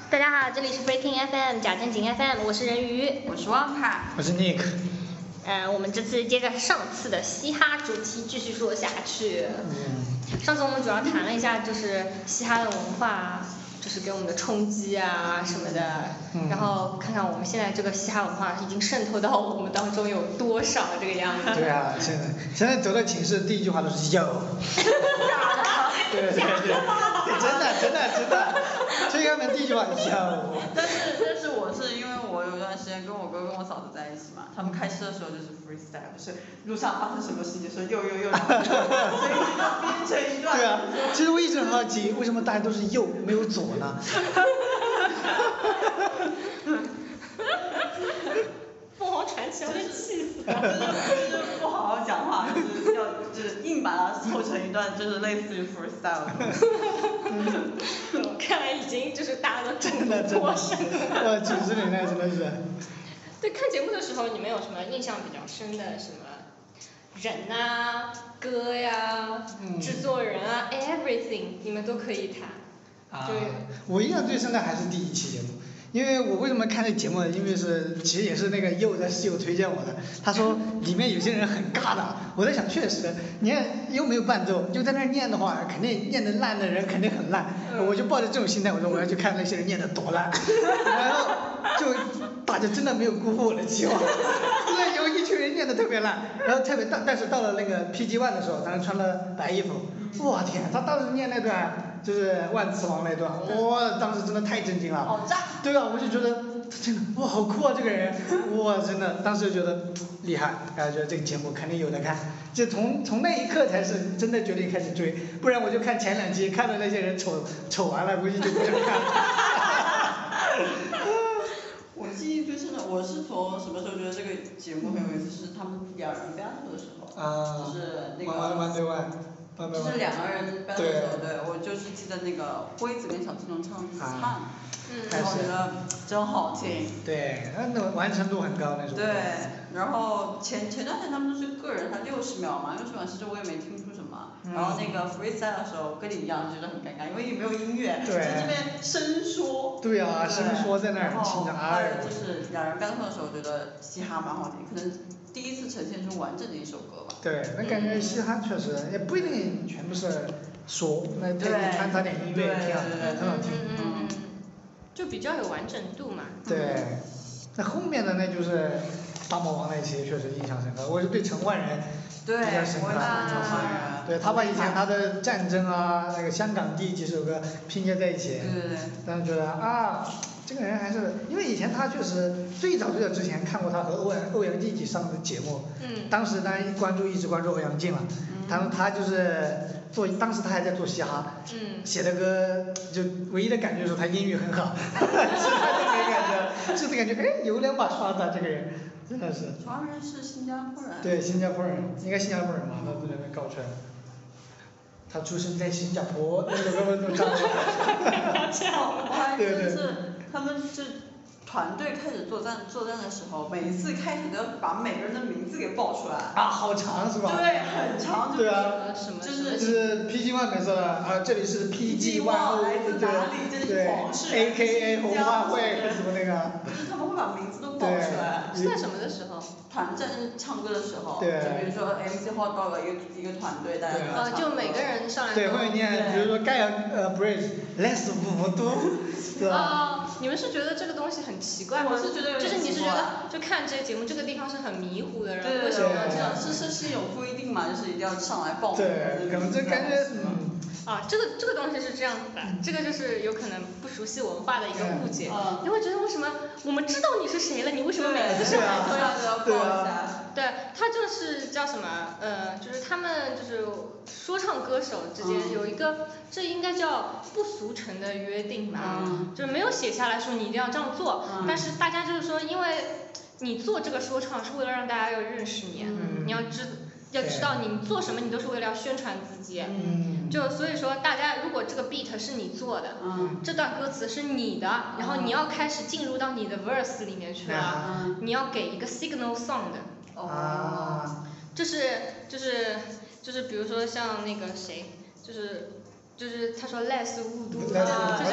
大家好，这里是 Breaking FM 假正经 FM， 我是人鱼， 我是旺卡， 我是 Nick。 我们这次接着上次的嘻哈主题继续说下去。上次我们主要谈了一下就是嘻哈的文化，就是给我们的冲击啊什么的，然后看看我们现在这个嘻哈文化已经渗透到我们当中有多少这个样子。 对啊，现在走到寝室第一句话都是 yo。对，真的，推开门第一句话 yo。 但是我是因为我有一段时间跟我哥跟我嫂子在一起嘛，他们开车的时候就是 freestyle， 就是路上发生什么事情说又，所以就编成一段。 对啊，其实我一直很好奇，为什么大家都是右没有左呢？ 凤凰传奇要被气死了。 就是不好好讲话，就是硬把它凑成一段，就是类似于 freestyle 的东西。 看来已经就是大家都真的，哇，寝室里那真的是。 对，看节目的时候，你们有什么印象比较深的什么人啊、歌呀、制作人啊 ，everything， 你们都可以谈。对。 我印象最深的还是第一期节目。因为我为什么看这节目呢？因为其实也是那个佑在室友推荐我的，他说里面有些人很尬的，我在想确实，你看又没有伴奏，就在那念的话，肯定念得烂的人肯定很烂，我就抱着这种心态，我说我要去看那些人念得多烂，然后就大家真的没有辜负我的期望，真的有一群人念得特别烂，然后但是到了那个 PG1 的时候，当时穿了白衣服，哇天，他当时念那段就是万磁王那段，哇，当时真的太震惊了， 好炸！ 对啊，我就觉得真的哇好酷啊这个人，哇真的，当时就觉得厉害，然后觉得这个节目肯定有的看，就从那一刻才是真的决定开始追，不然我就看前2集，看了那些人丑完了，估计就不想看了。 我记忆最深的，我是从什么时候觉得这个节目很有意思？是他们2人 battle 的时候，就是那个。 one对 one。 就是2个人 battle 的时候，对，我就是记得那个辉子跟小青龙唱《唱》，然后我觉得真好听。 对，那完成度很高那种。 对，然后前段时间他们都是个人，他60秒嘛，60秒其实我也没听出什么。然后那个 freestyle 的时候跟你一样觉得很尴尬，因为也没有音乐，就这边伸缩。 对啊，伸缩在那儿听着。 然后就是2人 battle 的时候，我觉得嘻哈蛮好听，可能第一次呈现出完整的一首歌吧。 对，那感觉嘻哈确实也不一定全部是说，那它穿插点音乐挺好，很好听。 就比较有完整度嘛。 对，那后面的那就是大魔王那期确实印象深刻，我是对陈奂仁比较深刻。对，他把以前他的战争啊，那个香港第几首歌拼接在一起，当时觉得这个人还是，因为以前他确实最早之前看过他和欧阳靖一起上的节目，当时当然一直关注欧阳靖了，他就是当时他还在做嘻哈，写的歌就唯一的感觉是他英语很好，其他都没感觉，就是感觉有2把刷子这个人，真的是。 传人是新加坡人。 对，新加坡人，应该新加坡人嘛，他在那边搞出来的。他出生在新加坡，那首歌都唱过。 我还真的是，他们就团队开始作战的时候，每一次开始都要把每个人的名字给报出来。 好长是吧？ 对，很长。 对啊。 就是 PG1 没错的，这里是 PG1 来自哪里？这是皇室。 AKA 红花会什么那个。 就是他们会把名字都报出来。 是在什么的时候？ 团战唱歌的时候。 对。 就比如说 MC Hot Dog 一个团队，大家都唱。 就每个人上来。 对，会念，比如说盖尔Bridge，Let's move，是吧？ 你们是觉得这个东西很奇怪吗？ 我是觉得有点奇怪。 就是你是觉得就看这个节目这个地方是很迷糊的，然后为什么要这样？ 是有规定嘛，就是一定要上来报名。 对，可能这感觉这个东西是这样子的，这个就是有可能不熟悉文化的一个误解，你会觉得为什么我们知道你是谁了，你为什么每次上来都要报一下？ 对，他就是叫什么就是他们就是说唱歌手之间有一个，这应该叫不俗成的约定吧，就是没有写下来说你一定要这样做，但是大家就是说，因为你做这个说唱是为了让大家要认识你，你要知道你做什么，你都是为了要宣传自己，就所以说大家如果这个 beat 是你做的，这段歌词是你的，然后你要开始进入到你的 verse 里面去了，你要给一个 signal song 的。就是比如说像那个谁，就是他说 less 误读，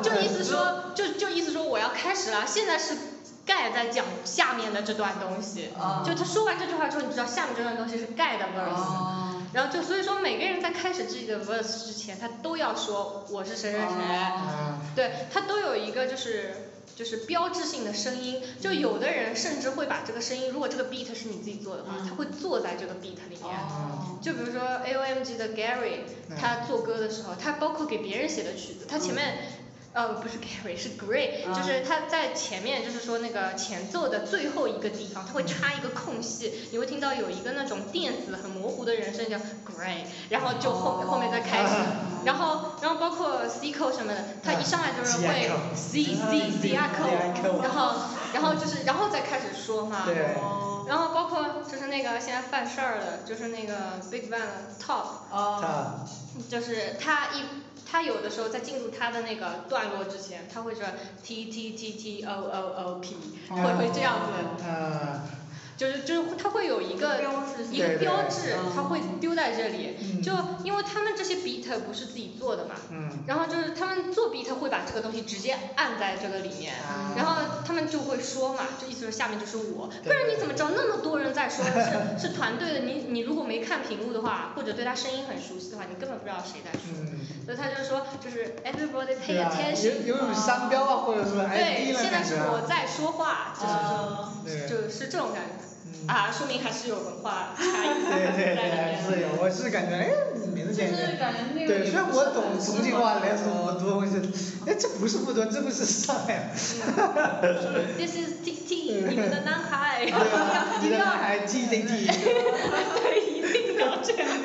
就意思说我要开始了，现在是盖在讲下面的这段东西，就他说完这句话之后，你知道下面这段东西是盖的 verse，然后就所以说每个人在开始自己的 verse 之前，他都要说我是谁谁谁，对他都有一个就是标志性的声音，就有的人甚至会把这个声音，如果这个 beat 是你自己做的话，他会坐在这个 beat 里面，就比如说 AOMG 的 Gary， 他做歌的时候，他包括给别人写的曲子，他前面。不是 Gary 是 Gray， 就是他在前面就是说那个前奏的最后一个地方，他会插一个空隙，你会听到有一个那种电子很模糊的人声叫 Gray， 然后就后面再开始，然后包括 Cico 什么的，他一上来就是会 Cico， 然后再开始说嘛，然后包括就是那个现在犯事儿的，就是那个 Big Bang 的 Top， 就是他有的时候在进入他的那个段落之前，他会说 T T T T O O O P， 会这样子，就是他会有一个标志，他会丢在这里，就因为他们这些 beat 不是自己做的嘛，然后就是他们做 beat 会把这个东西直接按在这个里面，然后他们就会说嘛，就意思是下面就是我，不然你怎么知道那么多人在说是团队的，你如果没看屏幕的话，或者对他声音很熟悉的话，你根本不知道谁在说，所以他就说就是 everybody pay attention， 有种商标啊或者是 ID 对，现在是我在说话，就是这种感觉。说明还是有文化差异在里面。 是有，我是感觉名字简单。就是感觉那个。 对，虽然我懂重庆话来说我多东西，这不是不懂，这不是上海。 This is TT， 你们的男孩。 你的男孩 TTT。 对，一定要这样。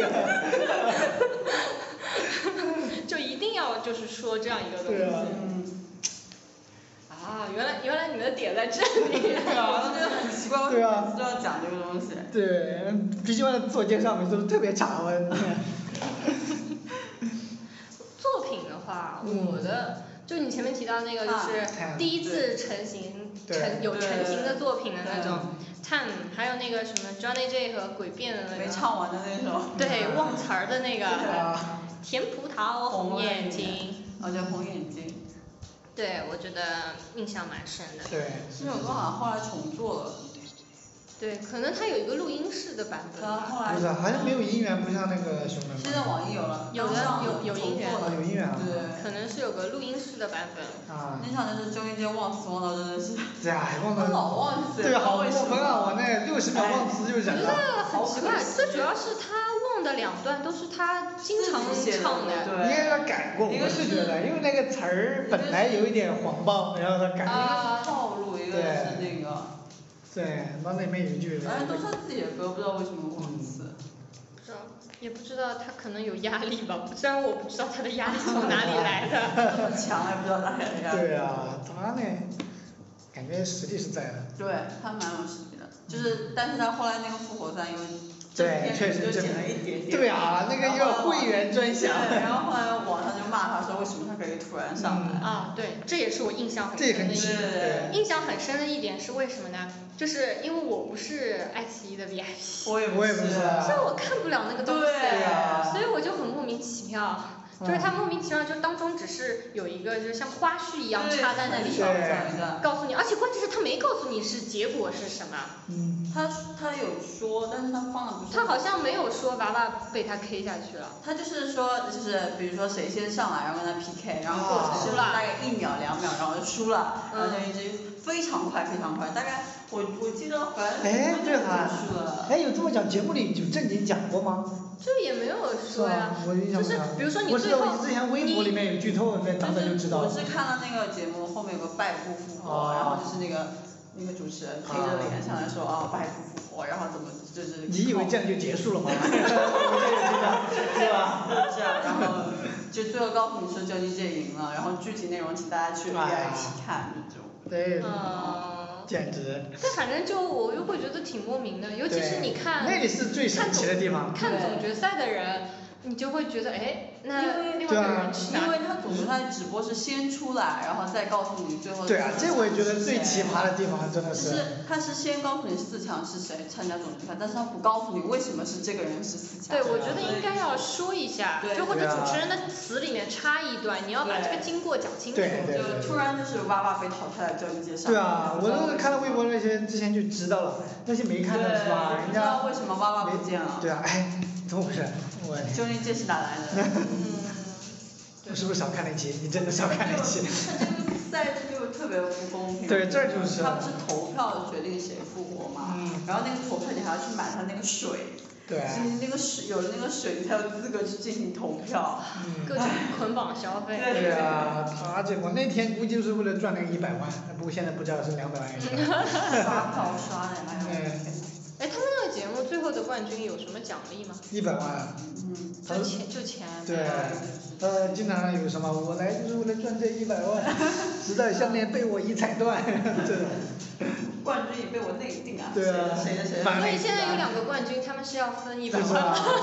就一定要就是说这样一个东西。原来你们的点在这里。 对啊，我觉得很奇怪，为什么每次都要讲这个东西？ 对，必须要做介绍，每次都特别长。 作品的话，我的就你前面提到那个就是第一次成型的作品的那种 ，Time， 还有那个什么 Johnny J 和诡辩的那个。 没唱完的那首。 对，忘词儿的那个。甜葡萄红眼睛。 叫红眼睛。 对，我觉得印象蛮深的。 对。 这首歌好像后来重做了。 对，可能它有一个录音室的版本。 不是，好像没有音源，不像那个什么。 现在网易有了。 有音源。 有音源啊。 对。 可能是有个录音室的版本。 那场就是周一杰忘词忘到真的是。 对啊，忘到。 老忘词。 对，好过分啊！我那60秒忘词就忍了。 我觉得很奇怪，最主要是他忘的2段都是他经常唱的。 应该他改过，我是觉得，因为那个词儿本来有一点黄暴，然后他改。 一个是套路，一个是那个。 对，那里面有一句。 而且都是他自己的歌，不知道为什么忘词。 不知道，也不知道他可能有压力吧，虽然我不知道他的压力从哪里来的。 这么强也不知道哪里来的。 对啊，他呢，感觉实力是在的。 对，他蛮有实力的，但是他后来那个复活赛因为。 对，确实就减了一点点。 对啊，那个叫会员专享。 对，然后后来网上就骂他说为什么他可以突然上来。 对，这也是我印象很深的一点。印象很深的一点是为什么呢？就是因为我不是爱奇艺的 VIP。 我也不是。 所以我看不了那个东西。 对啊。 所以我就很莫名其妙。就是他莫名其妙，就当中只是有一个就是像花絮一样插在那里，告诉你，而且关键是他没告诉你是结果是什么。 他有说，但是他放的不是。 他好像没有说娃娃被他 K 下去了。 他就是说，比如说谁先上来，然后跟他 PK， 然后过程大概1秒2秒，然后就输了，然后就一直非常快，大概我记得反正就输了。 有这么讲，节目里有正经讲过吗？ 这也没有说呀，就是比如说你最后， 我之前微博里面有剧透，那咱们就知道。 我是看了那个节目，后面有个败部复活，然后就是那个主持人黑着脸上来说败部复活，然后怎么就是。 你以为这样就结束了吗？是吧？ 是啊，然后就最后告诉你说Johnny J赢了，然后具体内容请大家去 VIP 看这种。 对。简直。 但反正就我又会觉得挺莫名的，尤其是你看。 那里是最神奇的地方。 看总决赛的人， 你就会觉得那另外一个人是因为他总觉得他的直播是先出来，然后再告诉你最后。 对啊，这我也觉得最奇葩的地方真的是。 就是他是先告诉你4强是谁参加总决赛，但是他不告诉你为什么是这个人是4强。 对，我觉得应该要说一下，就或者主持人的词里面插一段，你要把这个经过讲清楚。 对。 就突然就是哇哇被淘汰了，就一介绍。 对啊，我都是看了微博那些之前就知道了，那些没看的是吧？人家。 为什么哇哇不见了？ 对啊，怎么回事？ 究竟这是哪来的？ 我是不是少看了一期？你真的少看了一期。 他这个赛制就特别不公平。 对，这就是。 他不是投票决定谁复活嘛？然后那个投票你还要去买他那个水。 对。 那个水有了那个水，你才有资格去进行投票。 各种捆绑消费。 对啊，他这我那天估计就是为了赚那个100万，不过现在不知道是200万还是什么。 刷票刷的， 他们那个节目最后的冠军有什么奖励吗 ？100万。 就钱。 对，经常有什么我来就是为了赚这100万，直到项链被我一踩断，这种。 冠军也被我内定啊。 对啊。谁？ 所以现在有2个冠军，他们是要分100万。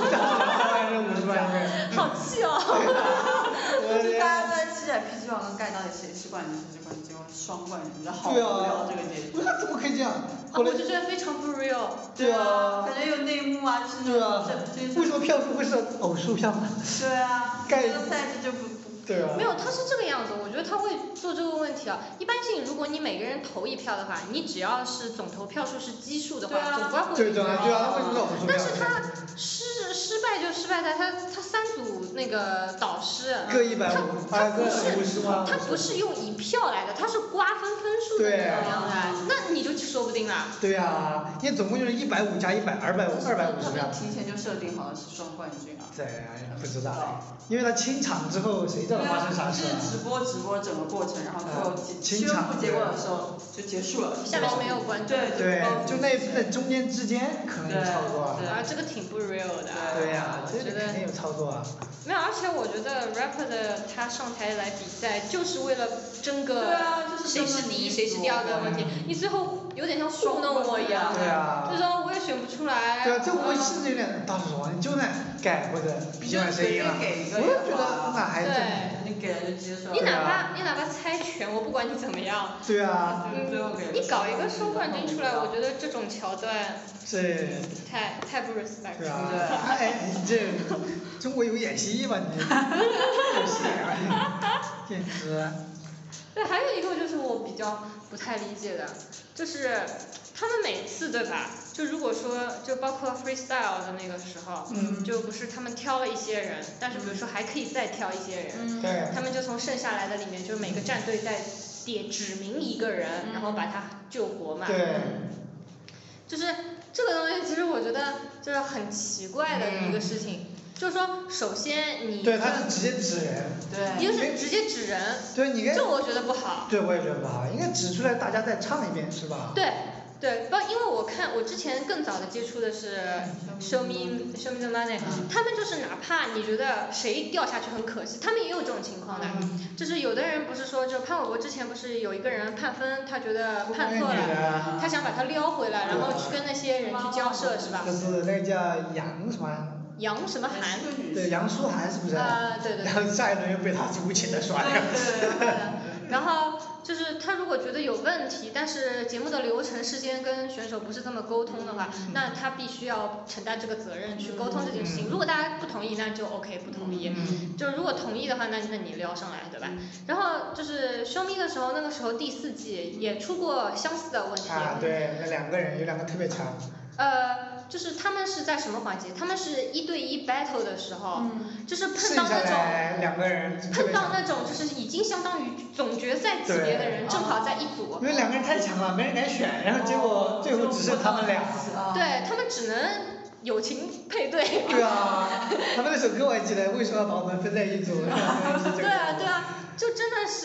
50万。 好气哦。 就大家都在期待 PG 王跟盖到底谁是冠军，谁是冠军，结果双冠军，好无聊这个结局。 怎么可以这样？ 我就觉得非常不 real。 对啊。感觉有内幕啊，就是那种。 为什么票数会是偶数票呢？ 对啊。这个赛制就不。 对啊。 没有，他是这个样子，我觉得他会做这个问题啊。一般性，如果你每个人投一票的话，你只要是总投票数是基数的话，总归会。 对啊，为什么是偶数票？ 但是他失败就失败在他3组那个导师。 各150万。 他不是用以票来的，他是瓜分分数的那种样子，那你就说不定了。 对啊，因为总共就是150加100，250票。 提前就设定好了是双冠军啊。 对，不知道，因为他清场之后谁知道发生啥事啊？ 是直播整个过程，然后最后宣布结果的时候就结束了。 下面是没有观众。 对，就那中间之间可能有操作啊。 这个挺不 real 的。 对呀，这个肯定有操作啊。 没有，而且我觉得 rapper 的他上台来比赛就是为了争个谁是第一谁是第2个问题，你最后有点像糊弄我一样。 对啊。 就说我也选不出来。 对啊，这我甚至有点到时候你就算改或者比完谁赢了，我就觉得那还真。 你给了就接受。 你哪怕猜拳，我不管你怎么样。 对啊。 你搞一个双冠军出来，我觉得这种桥段。太不 respect 了。 对啊。你这中国有演戏吗你？有戏简直。 对，还有一个就是我比较不太理解的，就是他们每次对吧？就如果说就包括 freestyle 的那个时候，就不是他们挑了一些人，但是比如说还可以再挑一些人，他们就从剩下来的里面，就每个战队再指明一个人，然后把他救活嘛。 对。 就是这个东西，其实我觉得就是很奇怪的一个事情。就是说，首先你。 对，他是直接指人。 对。你就是直接指人。 对，你这我觉得不好。 对，我也觉得不好，应该指出来大家再唱一遍，是吧？ 对，因为我之前更早的接触的是 Show Me the Money，他们就是哪怕你觉得谁掉下去很可惜，他们也有这种情况的，就是有的人不是说，就潘玮柏之前不是有一个人判分，他觉得判错了，他想把他撩回来，然后去跟那些人去交涉，是吧？ 就是那个叫杨什么？ 杨什么涵？ 对，杨舒涵是不是？ 对。 然后下一轮又被他无情的刷掉。 对。然后就是他如果觉得有问题，但是节目的流程事先跟选手不是这么沟通的话，那他必须要承担这个责任去沟通这件事情。如果大家不同意，那就 OK 不同意。就是如果同意的话，那你撩上来，对吧？然后就是Show Me的时候，那个时候第4季也出过相似的问题。 对，那2个人有2个特别强。 就是他们是在什么环节？他们是1对1 battle 的时候，就是碰到那种 2个人碰到那种就是已经相当于总决赛级别的人，正好在一组。 因为2个人太强了，没人敢选，然后结果最后只剩他们俩。 对，他们只能友情配对。 对啊，他们那首歌我还记得，为什么要把我们分在一组？ 对啊，就真的是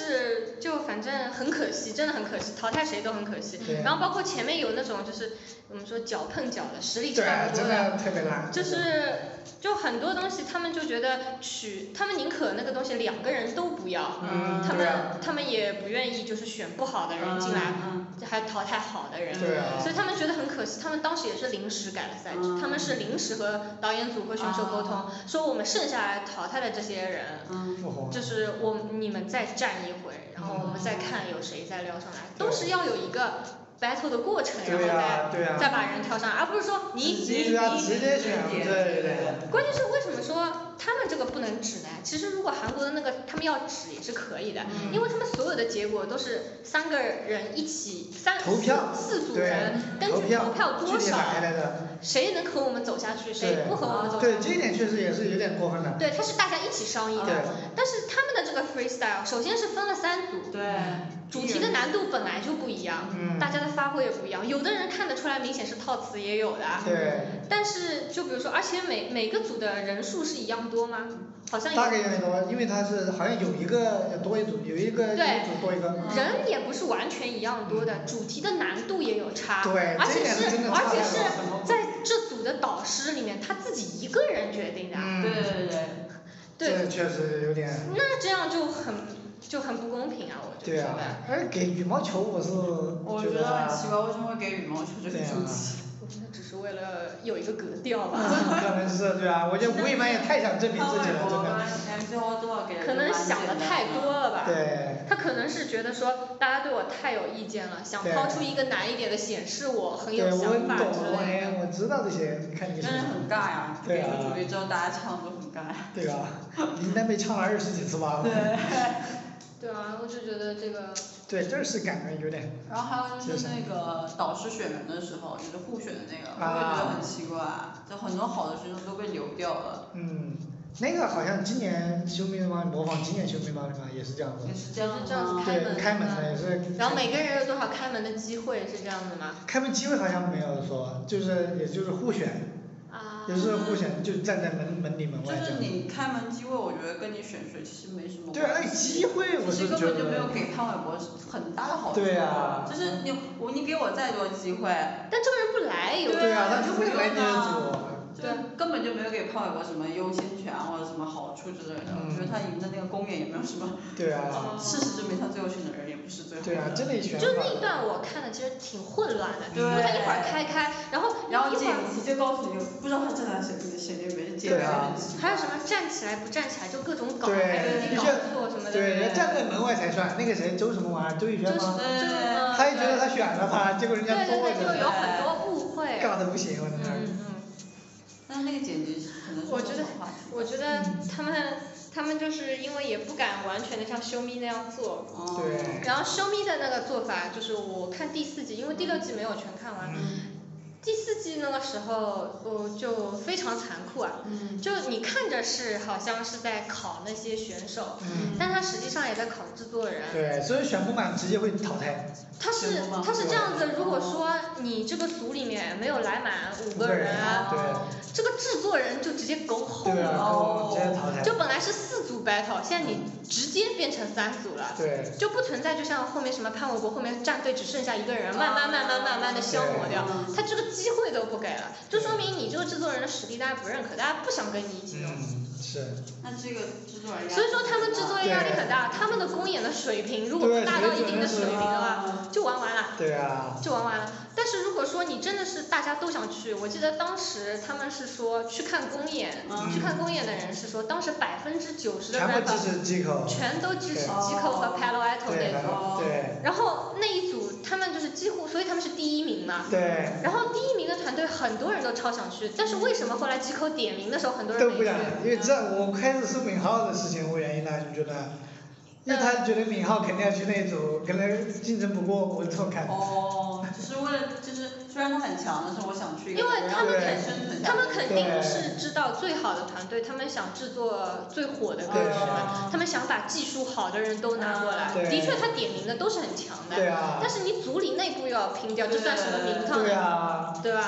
是就反正很可惜，真的很可惜，淘汰谁都很可惜。然后包括前面有那种就是我们说脚碰脚的，实力差不多的， 特别烂。 就很多东西他们就觉得他们宁可那个东西2个人都不要，他们也不愿意就是选不好的人进来，还淘汰好的人，所以他们觉得很可惜。他们当时也是临时改了赛制，他们是临时和导演组和选手沟通，说我们剩下来淘汰的这些人，就是你们再战一回，然后我们再看有谁再撩上来，都是要有一个battle 的过程，然后再把人挑上来，而不是说你直接选，对。 关键是为什么说他们这个不能指呢？其实如果韩国的那个他们要指也是可以的，因为他们所有的结果都是3个人一起投票 4组人根据投票多少，谁能和我们走下去，谁不和我们走下去。 对，这一点确实也是有点过分的。 对，它是大家一起商议的，但是他们的这个 freestyle 首先是分了3组，主题的难度本来就不一样，大家的发挥也不一样，有的人看得出来明显是套词也有的，但是就比如说，而且每个组的人数是一样多吗？好像大概一样多，因为它是好像有一个多一组，有一个组多一个。 人也不是完全一样多的，主题的难度也有差， 对， 而且是在这组的导师里面他自己一个人决定的， 对，这确实有点。 那这样就很不公平啊，我觉得。 对啊，而给羽毛球我觉得很奇怪，为什么会给羽毛球这个主题？ 我觉得只是为了有一个格调吧。 可能是对啊，我觉得吴亦凡也太想证明自己了，真的。 可能想的太多了吧。 对。 他可能是觉得说大家对我太有意见了，想抛出一个难一点的显示我很有想法之类的。 我知道这些，看你。 真的很尬呀！ 对啊。 给了主题之后，大家唱都很尬。 对啊。林丹被唱了20几次吧。 对啊，我就觉得这个。 对，这是感觉有点。 然后还有就是那个导师选人的时候，就是互选的那个，我也觉得很奇怪，就很多好的选手都被流掉了。 那个好像今年修密帮模仿今年修密帮是吧？也是这样子。 也是这样子开门的也是。 然后每个人有多少开门的机会是这样的吗？ 开门机会好像没有说，也就是互选。也是互选，就站在门里门外。 就是你开门机会，我觉得跟你选谁其实没什么关系。 对啊，机会我是觉得。 其实根本就没有给潘玮柏很大的好处。 对啊。 就是你给我再多机会。 但这个人不来有。 对啊，他就不来你的组。 对，根本就没有给潘玮柏什么优先权或者什么好处之类的。我觉得他赢的那个公演也没有什么。 对啊。 事实证明他最后选的人也不是最后。 对啊，真的选。 就那一段我看的其实挺混乱的，因为他一会儿开，然后剪辑就告诉你不知道他站在谁那边，剪辑很奇怪。 还有什么站起来不站起来就各种搞，还有搞错什么的。 对，站在门外才算。那个谁周什么玩意儿，周逸轩吗？他也觉得他选了他，结果人家坐着。 就有很多误会。 尬得不行，我在那儿。 但是那个剪辑可能是我觉得他们就是因为也不敢完全的像修咪那样做，然后修咪的那个做法就是我看第4季，因为第6季没有全看完，第4季那个时候就非常残酷啊，就你看着是好像是在考那些选手，但他实际上也在考制作人。 对，所以选不满直接会淘汰。 他是这样子，如果说你这个组里面没有来满5个人，这个制作人就直接go home 了， 直接淘汰。 就本来是4组 battle， 现在你直接变成3组了，就不存在就像后面什么潘玮柏后面战队只剩下1个人，慢慢的消磨掉，他这个机会都不给了，就说明你这个制作人的实力大家不认可，大家不想跟你一起弄。 是。 那这个制作人。 所以说他们制作人压力很大，他们的公演的水平如果不达到一定的水平的话，就玩完了。 对啊。 就玩完了。但是如果说你真的是大家都想去，我记得当时他们是说去看公演，去看公演的人是说当时90%的 rapper 全都支持Zico和 Palo Alto 那组，然后那一组他们就是几乎，所以他们是第1名嘛，然后第1名的团队很多人都超想去，但是为什么后来Zico点名的时候很多人没去？ 都不想，因为我开始是闵浩的事情，我原因呢就觉得。因为他觉得闵浩肯定要去那一组，可能竞争不过，我这么看。 就是为了虽然他很强，但是我想去一个。 因为他们肯定是知道最好的团队，他们想制作最火的歌曲嘛，他们想把技术好的人都拿过来。的确，他点名的都是很强的。但是你组里内部又要拼掉，这算什么名堂呢？对吧？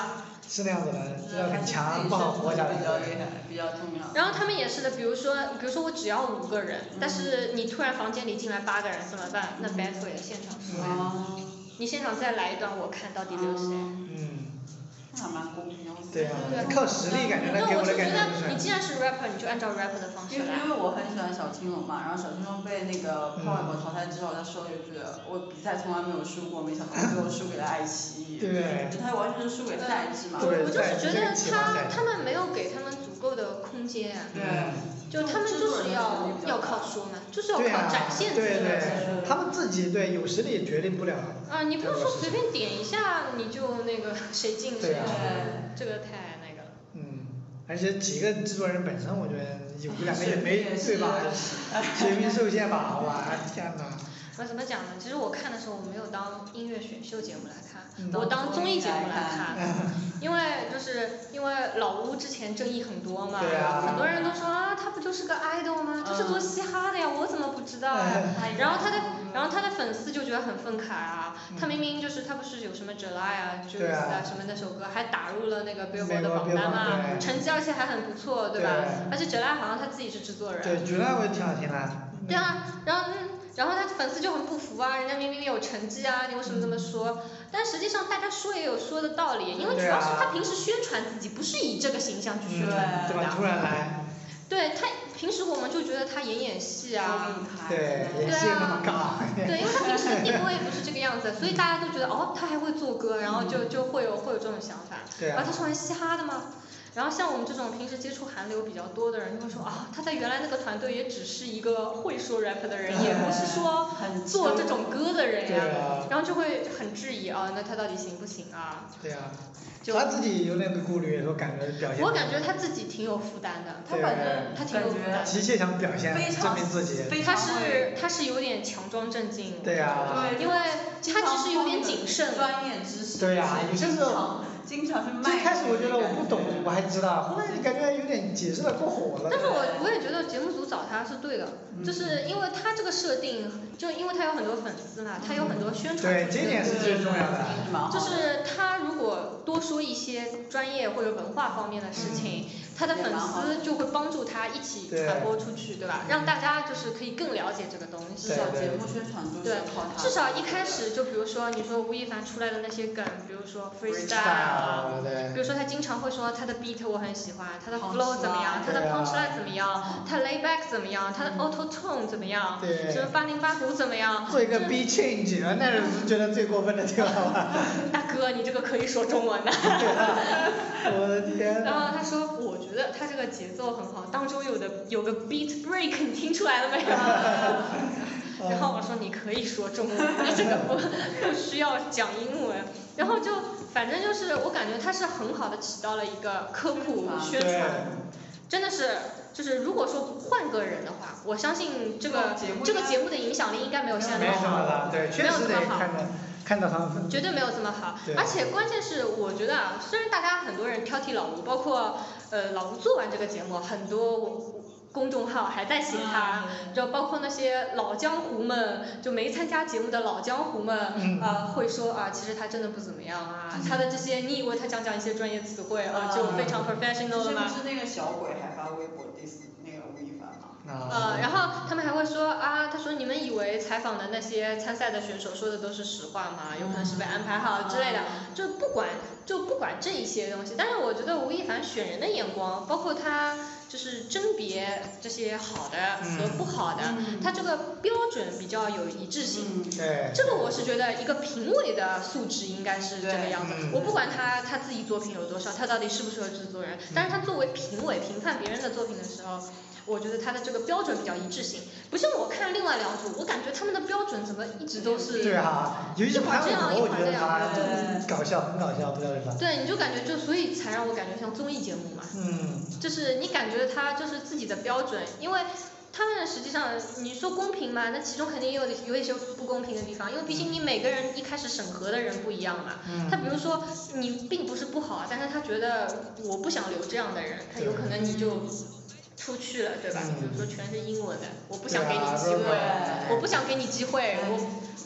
是那样子的，要很强，不好活下来。 比较厉害，比较重要。 然后他们也是的，比如说我只要5个人，但是你突然房间里进来8个人怎么办？那 battle 也现场输呀。你现场再来一段，我看到底留谁。 那还蛮公平的。 对啊，靠实力感觉那给我的感觉就是。你既然是 rapper， 你就按照 rapper 的方式来。 因为我很喜欢小青龙嘛，然后小青龙被那个潘玮柏淘汰之后，他说了一句：“我比赛从来没有输过，没想到最后输给了爱奇艺。” 对。 他完全是输给赛制嘛。 对。 我就是觉得他们没有给他们足够的空间。 对。 就他们就是要靠说嘛，就是要靠展现自己。 对，他们自己有实力决定不了。 你不是说随便点一下你就那个谁进谁出，这个太那个了。 而且几个制作人本身，我觉得有1、2个也没对吧？水平受限吧，哇天哪！ 怎么讲呢？其实我看的时候，我没有当音乐选秀节目来看，我当综艺节目来看，因为老吴之前争议很多嘛，很多人都说他不就是个 idol 吗？就是做嘻哈的呀，我怎么不知道呀？然后他的粉丝就觉得很愤慨啊，他明明他不是有什么 July 啊、Juice 啊什么那首歌，还打入了那个 Billboard 的榜单嘛，成绩而且还很不错，对吧？而且 July 好像他自己是制作人。 对 July 我也挺好听的。 对啊，然后他粉丝就很不服啊，人家明明有成绩啊，你为什么这么说？但实际上大家说也有说的道理，因为主要是他平时宣传自己不是以这个形象去宣传的。 对吧？突然来。 对他平时我们就觉得他演戏啊。 对，演戏那么尬。 对，因为他平时的定位不是这个样子，所以大家都觉得他还会做歌，然后就会有这种想法。 对啊。 然后他是玩嘻哈的吗？然后像我们这种平时接触韩流比较多的人，就会说他在原来那个团队也只是一个会说 rap 的人，也不是说做这种歌的人呀。然后就会很质疑那他到底行不行啊？ 对啊。他自己有那个顾虑，说感觉表现。 我感觉他自己挺有负担的，他反正他挺有负担。 急切想表现，证明自己。 他是有点强装镇静。 对呀。 因为他其实有点谨慎。 专业知识。 对呀，有些时候。 经常去卖。 最开始我觉得我不懂，我还知道，后来感觉有点解释的过火了。 但是我也觉得节目组找他是对的，就是因为他这个设定，就因为他有很多粉丝嘛，他有很多宣传。 对，这点是最重要的。 就是他如果多说一些专业或者文化方面的事情，他的粉丝就会帮助他一起传播出去，对吧？让大家可以更了解这个东西。 至少节目宣传都是靠他。 至少一开始就比如说你说吴亦凡出来的那些梗，比如说 freestyle。比如说他经常会说他的 beat 我很喜欢，他的 flow 怎么样，他的 punchline 怎么样，他 layback 怎么样，他的 auto tone 怎么样，什么808鼓怎么样。 做一个 beat change， 那是觉得最过分的地方了。 大哥，你这个可以说中文的。 我的天。 然后他说，我觉得他这个节奏很好，当中有个 beat break， 你听出来了没有？然后我说你可以说中文，这个不需要讲英文。然后反正我感觉他是很好的起到了一个科普宣传，真的是如果说换个人的话，我相信这个节目的影响力应该没有现在那么好， 对，确实得看到他们。 绝对没有这么好，而且关键是我觉得虽然大家很多人挑剔老吴，包括老吴做完这个节目，很多公众号还在写他，就包括那些老江湖们，就没参加节目的老江湖们，会说其实他真的不怎么样啊，他的这些你以为他讲一些专业词汇就非常 professional 了吗？ 是那个小鬼还发微博 diss 那个吴亦凡吗？ 然后他们还会说他说你们以为采访的那些参赛的选手说的都是实话吗？有可能是被安排好之类的，就不管这一些东西。但是我觉得吴亦凡选人的眼光，包括他就是甄别这些好的和不好的，他这个标准比较有一致性。这个我是觉得一个评委的素质应该是这个样子。我不管他自己作品有多少，他到底适不适合制作人，但是他作为评委评判别人的作品的时候，我觉得他的这个标准比较一致性。不像我看另外两组，我感觉他们的标准怎么一直都是对啊，有一会儿这样一会儿这样， 很搞笑，不知道为啥。 对，你就感觉所以才让我感觉像综艺节目嘛。就是你感觉他就是自己的标准，因为他们实际上你说公平嘛，那其中肯定有一些不公平的地方，因为毕竟你每个人一开始审核的人不一样嘛。他比如说你并不是不好，但是他觉得我不想留这样的人，他有可能你就出去了，对吧？你比如说全是英文的，我不想给你机会，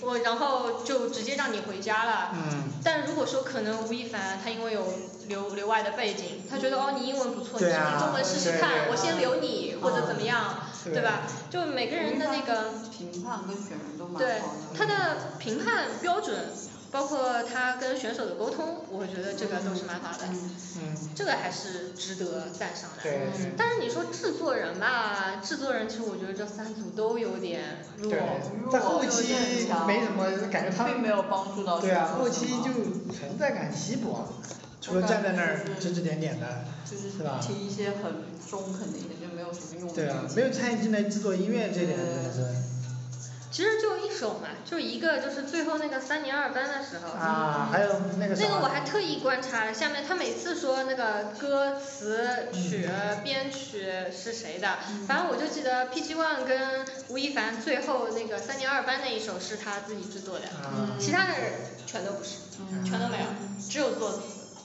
然后就直接让你回家了。但如果说可能吴亦凡他因为有留外的背景，他觉得你英文不错，你用中文试试看，我先留你或者怎么样，对吧？就每个人的那个评判跟选人都蛮好的。 对，他的评判标准。包括他跟选手的沟通，我觉得这个都是蛮好的，这个还是值得赞赏的。 对。 但是你说制作人吧，制作人其实我觉得这3组都有点弱， 在后期没什么感觉，他们并没有帮助到。 对啊，后期就存在感稀薄，除了站在那儿指指点点的，是吧？ 提一些很中肯的意见，就没有什么用。 对啊，没有参与进来制作音乐这点真的是。 其实就一首嘛，就一个就是最后那个3年2班的时候。 还有那个。 那个我还特意观察了，下面他每次说那个歌词曲编曲是谁的，反正我就记得 PG1 跟吴亦凡最后那个3年2班那一首是他自己制作的，其他的全都不是，全都没有，只有作词。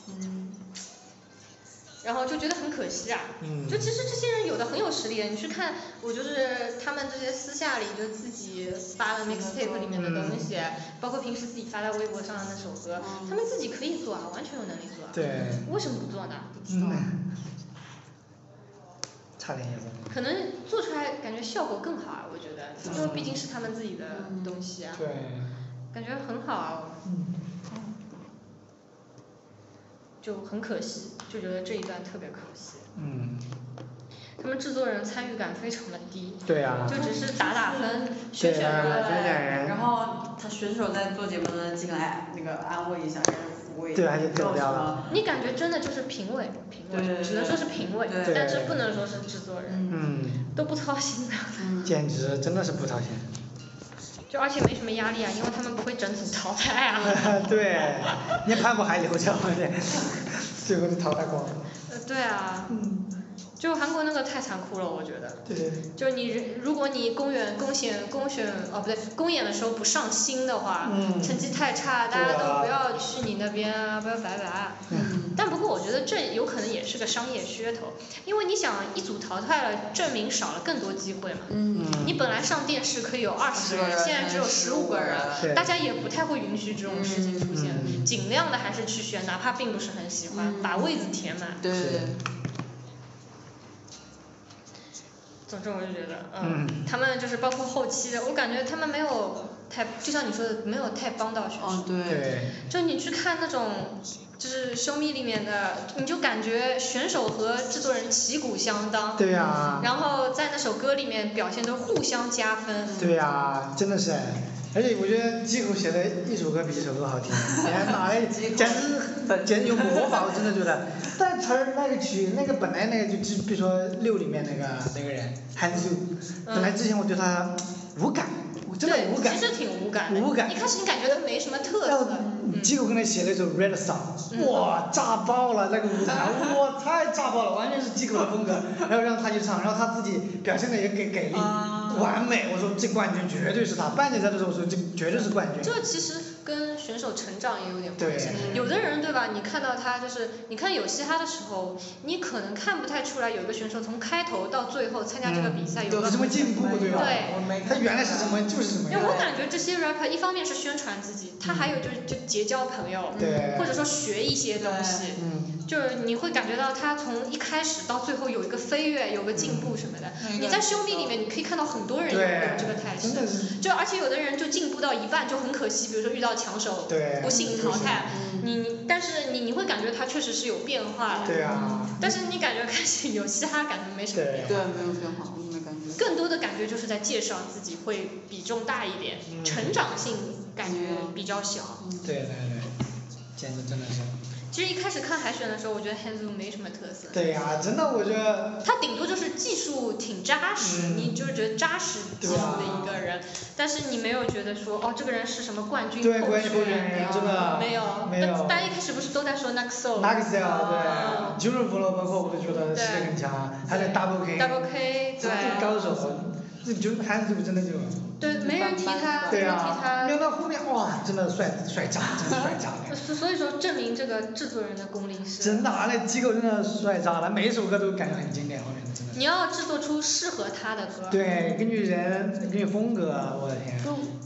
然后就觉得很可惜啊，就其实这些人有的很有实力，你去看，我就是他们这些私下里就自己发了 mixtape 里面的东西，包括平时自己发在微博上的那首歌，他们自己可以做啊，完全有能力做。 对。 为什么不做呢？不知道。 差点意思。 可能做出来感觉效果更好啊，我觉得，因为毕竟是他们自己的东西啊。 对。 感觉很好啊。就很可惜，就觉得这一段特别可惜。他们制作人参与感非常的低。 对啊。 就只是打分，选歌。 然后他选手在做节目的进来那个安慰一下，抚慰。 对，还就走掉了。 你感觉真的就是评委，只能说是评委，但是不能说是制作人。都不操心的。 简直真的是不操心。 就而且没什么压力啊，因为他们不会整组淘汰啊。 对，连潘博还留着，最后就淘汰光了。 对啊。就韩国那个太残酷了，我觉得。 对。 就如果你公演的时候不上心的话，成绩太差，大家都不要去你那边啊，不要白来。但不过我觉得这有可能也是个商业噱头，因为你想一组淘汰了，证明少了更多机会嘛。你本来上电视可以有20个人，现在只有15个人，大家也不太会允许这种事情出现，尽量的还是去选，哪怕并不是很喜欢，把位子填满。 对。 总之我就觉得，他们就是包括后期的，我感觉他们没有太，就像你说的，没有太帮到选手。 对。 就你去看那种，就是show me里面的，你就感觉选手和制作人旗鼓相当。 对呀。 然后在那首歌里面表现都互相加分。 对呀，真的是。而且我觉得吉口写的一首歌比一首歌好听，简直有魔法，我真的觉得。但词儿那个曲那个本来那个就比如说6里面那个人Hanzu，本来之前我对他无感，我真的无感。 其实挺无感的。 无感。 一开始你感觉他没什么特色。 吉口跟他写了一首 Red Song， 哇，炸爆了那个舞台，哇，太炸爆了，完全是吉口的风格，然后让他去唱，然后他自己表现的也给力，完美，我说这冠军绝对是他，半决赛的时候我说这绝对是冠军。 这其实跟选手成长也有点关系。有的人对吧，你看到他就是你看有嘻哈的时候，你可能看不太出来有一个选手从开头到最后参加这个比赛有什么进步，对吧？ 对。 他原来是什么就是什么样。 我感觉这些 rapper 一方面是宣传自己，他还有就结交朋友，或者说学一些东西，就是你会感觉到他从一开始到最后有一个飞跃，有个进步什么的。你在show me里面你可以看到很多人有这个态势，就而且有的人就进步到一半就很可惜，比如说遇到强手不幸淘汰，但是你会感觉他确实是有变化的。 对啊。 但是你感觉开始有嘻哈感觉没什么变化。 对，没有变化，我没感觉。 更多的感觉就是在介绍自己会比重大一点，成长性感觉比较小。 对，简直真的是。 其实一开始看海选的时候，我觉得 Hanzu 没什么特色。 对呀，真的我觉得。 他顶多就是技术挺扎实，你就是觉得扎实技术的一个人，但是你没有觉得说这个人是什么冠军候选人， 真的没有。大家一开始不是都在说 Naxo。 Naxo 对，Juruflo包括我都觉得实力很强，还有 Double K。 对。高手，这就Hanzu真的就。 对，没人提他。 对啊。没有到后面哇，真的帅炸。 所以说证明这个制作人的功力是。 真的，那机构真的帅炸了，每一首歌都感觉很经典，后面真的。 你要制作出适合他的歌。 对，根据人，根据风格，我的天。 中国有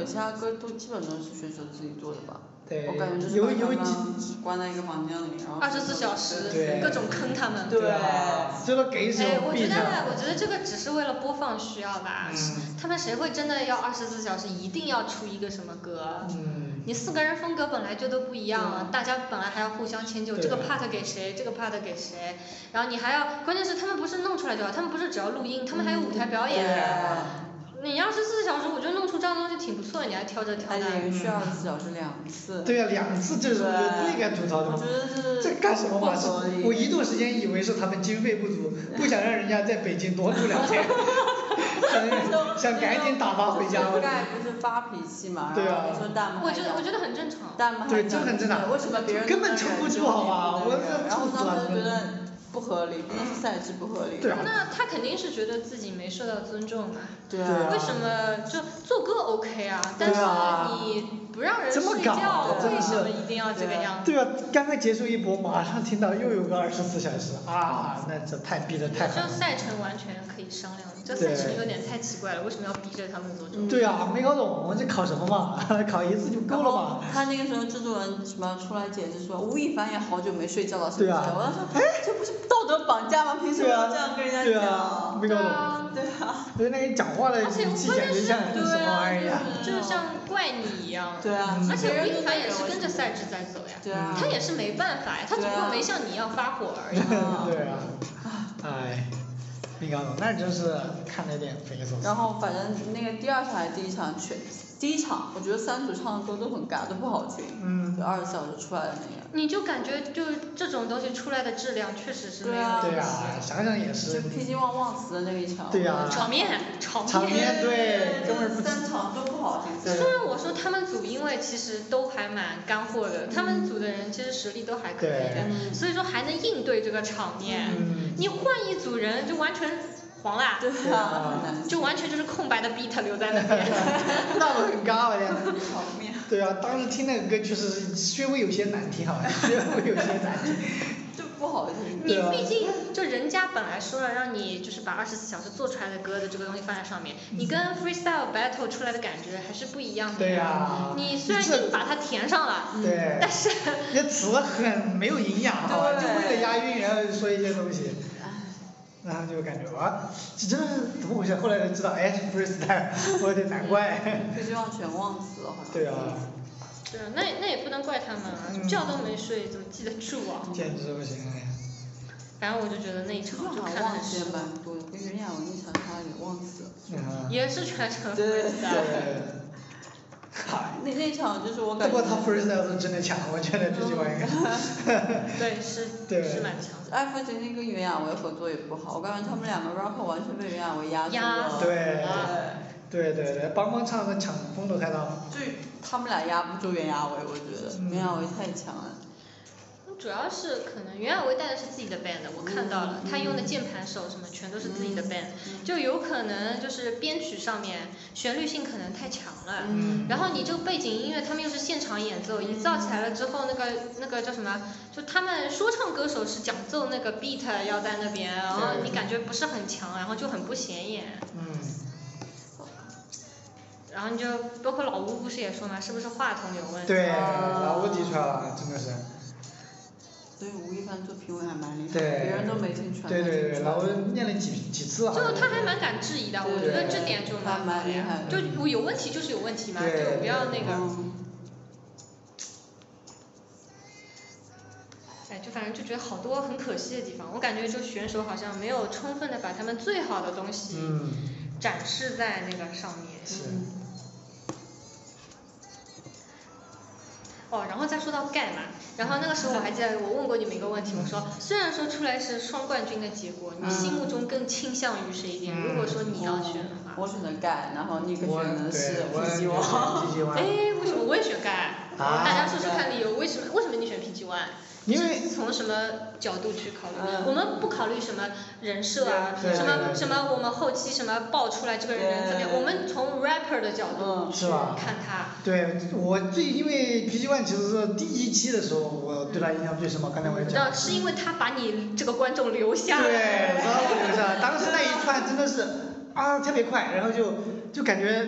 有其他歌都基本都是选手自己做的吧。 对， 我感觉就是关在一个房间里，然后 24小时，各种坑他们。 对， 这个给手我觉得这个只是为了播放需要吧。他们谁会真的要24小时一定要出一个什么歌？你4个人风格本来就都不一样，大家本来还要互相迁就，这个 part 给谁，这个 part 给谁，然后你还要，关键是他们不是弄出来就好，他们不是只要录音，他们还有舞台表演。你24小时，我觉得弄出这样东西挺不错的，你还挑着挑的。 连续24小时2次。 对呀，2次这是最该吐槽的。 我觉得是。 这干什么嘛？我一度时间以为是他们经费不足，不想让人家在北京多住2天，想赶紧打发回家。 盖不是发脾气嘛？ 对啊。 我觉得很正常。 对，这很正常。 为什么别人根本撑不住好吧？ 然后他们就觉得不合理，真的是赛制不合理。 那他肯定是觉得自己没受到尊重嘛。 对啊。 为什么就做歌 OK 啊？但是你不让人睡觉，为什么一定要这个样子？ 对啊，刚刚结束一波，马上听到又有个24小时啊，那这太逼得太狠了。 这赛程完全可以商量，这赛程有点太奇怪了，为什么要逼着他们做这种？ 对啊，没搞懂，我们这考什么嘛？考1次就够了嘛。 他那个时候制作人什么出来解释说，吴亦凡也好久没睡觉了，是不是？我当时说，这不是道德绑架吗？凭什么要这样跟人家讲？ 对啊，没搞懂。 对啊。 所以那个讲话的语气简直像什么玩意儿？ 就像怪你一样。 对啊。 而且吴亦凡也是跟着赛制在走呀。 对啊。 他也是没办法呀，他只不过没像你一样发火而已。 对啊。哎。没搞懂，那就是看了点匪夷所思。 然后反正那个第2场还是第一场，我觉得3组唱的歌都很尬，都不好听。就24小时出来的那个。 你就感觉就这种东西出来的质量确实是没有。 对啊，想想也是。 就 PG One 忘词的那一场。 对呀。 场面对，根本不。 3场都不好听。 虽然我说他们组因为其实都还蛮干货的，他们组的人其实实力都还可以的，所以说还能应对这个场面。你换一组人就完全。黄啦， 对啊， 就完全就是空白的 beat 留在那边， 那我很尬了呀。对啊，当时听那个歌确实稍微有些难听哈，稍微有些难听。 就不好听。 你毕竟就人家本来说了让你就是把24小时做出来的歌的这个东西放在上面，你跟 freestyle battle 出来的感觉还是不一样的。 对呀。 你虽然硬把它填上了， 对。 但是。 你词很没有营养哈，就为了押韵然后说一些东西。然后就感觉哇，这真的是怎么回事？后来才知道，哎，是 freestyle， 我有点难怪。 PG One全忘词了，好像。 对啊。 对啊，那也不能怪他们啊，觉都没睡，怎么记得住啊？ 简直不行哎。 反正我就觉得那一场就看得很失望。蛮多的，跟袁娅文那场差点忘词。 也是全程 freestyle。 对。 那场就是我感觉。 不过他 freestyle 是真的强，我觉得这句话应该。 对，是蛮强。 艾弗杰尼跟袁娅维合作也不好，我感觉他们2个 rapper 完全被袁娅维压住了。对，帮唱的抢风头太大。就他们俩压不住袁娅维，我觉得袁娅维太强了。 主要是可能袁娅维带的是自己的 band， 我看到了，他用的键盘手什么全都是自己的 band，就有可能就是编曲上面旋律性可能太强了，然后你这个背景音乐他们又是现场演奏，一造起来了之后那个叫什么，就他们说唱歌手是讲奏那个 beat 要在那边，然后你感觉不是很强，然后就很不显眼。然后你就包括老吴不是也说嘛，是不是话筒有问题？ 对，老吴提出来了，真的是。 所以吴亦凡做评委还蛮厉害，别人都没听出来。 对，老吴念了几次啊。 就他还蛮敢质疑的，我觉得这点就蛮厉害的。 就有问题就是有问题嘛，就不要那个。哎，就反正就觉得好多很可惜的地方，我感觉就选手好像没有充分的把他们最好的东西展示在那个上面。然后再说到盖嘛，然后那个时候我还记得我问过你们一个问题，我说虽然说出来是双冠军的结果，你心目中更倾向于谁一点？如果说你要选的话。 我选的盖，然后那个选的是 PG One。 为什么我也选盖？大家说说看理由，为什么你选 PG One？ 因为从什么角度去考虑？我们不考虑什么人设啊，什么我们后期什么爆出来这个人怎么样，我们从 rapper 的角度去看他。 对，因为 PG One 其实是第1期的时候，我对他印象最深嘛，刚才我也讲。 是因为他把你这个观众留下了。 对，把我留下了。当时那一串真的是特别快，然后就感觉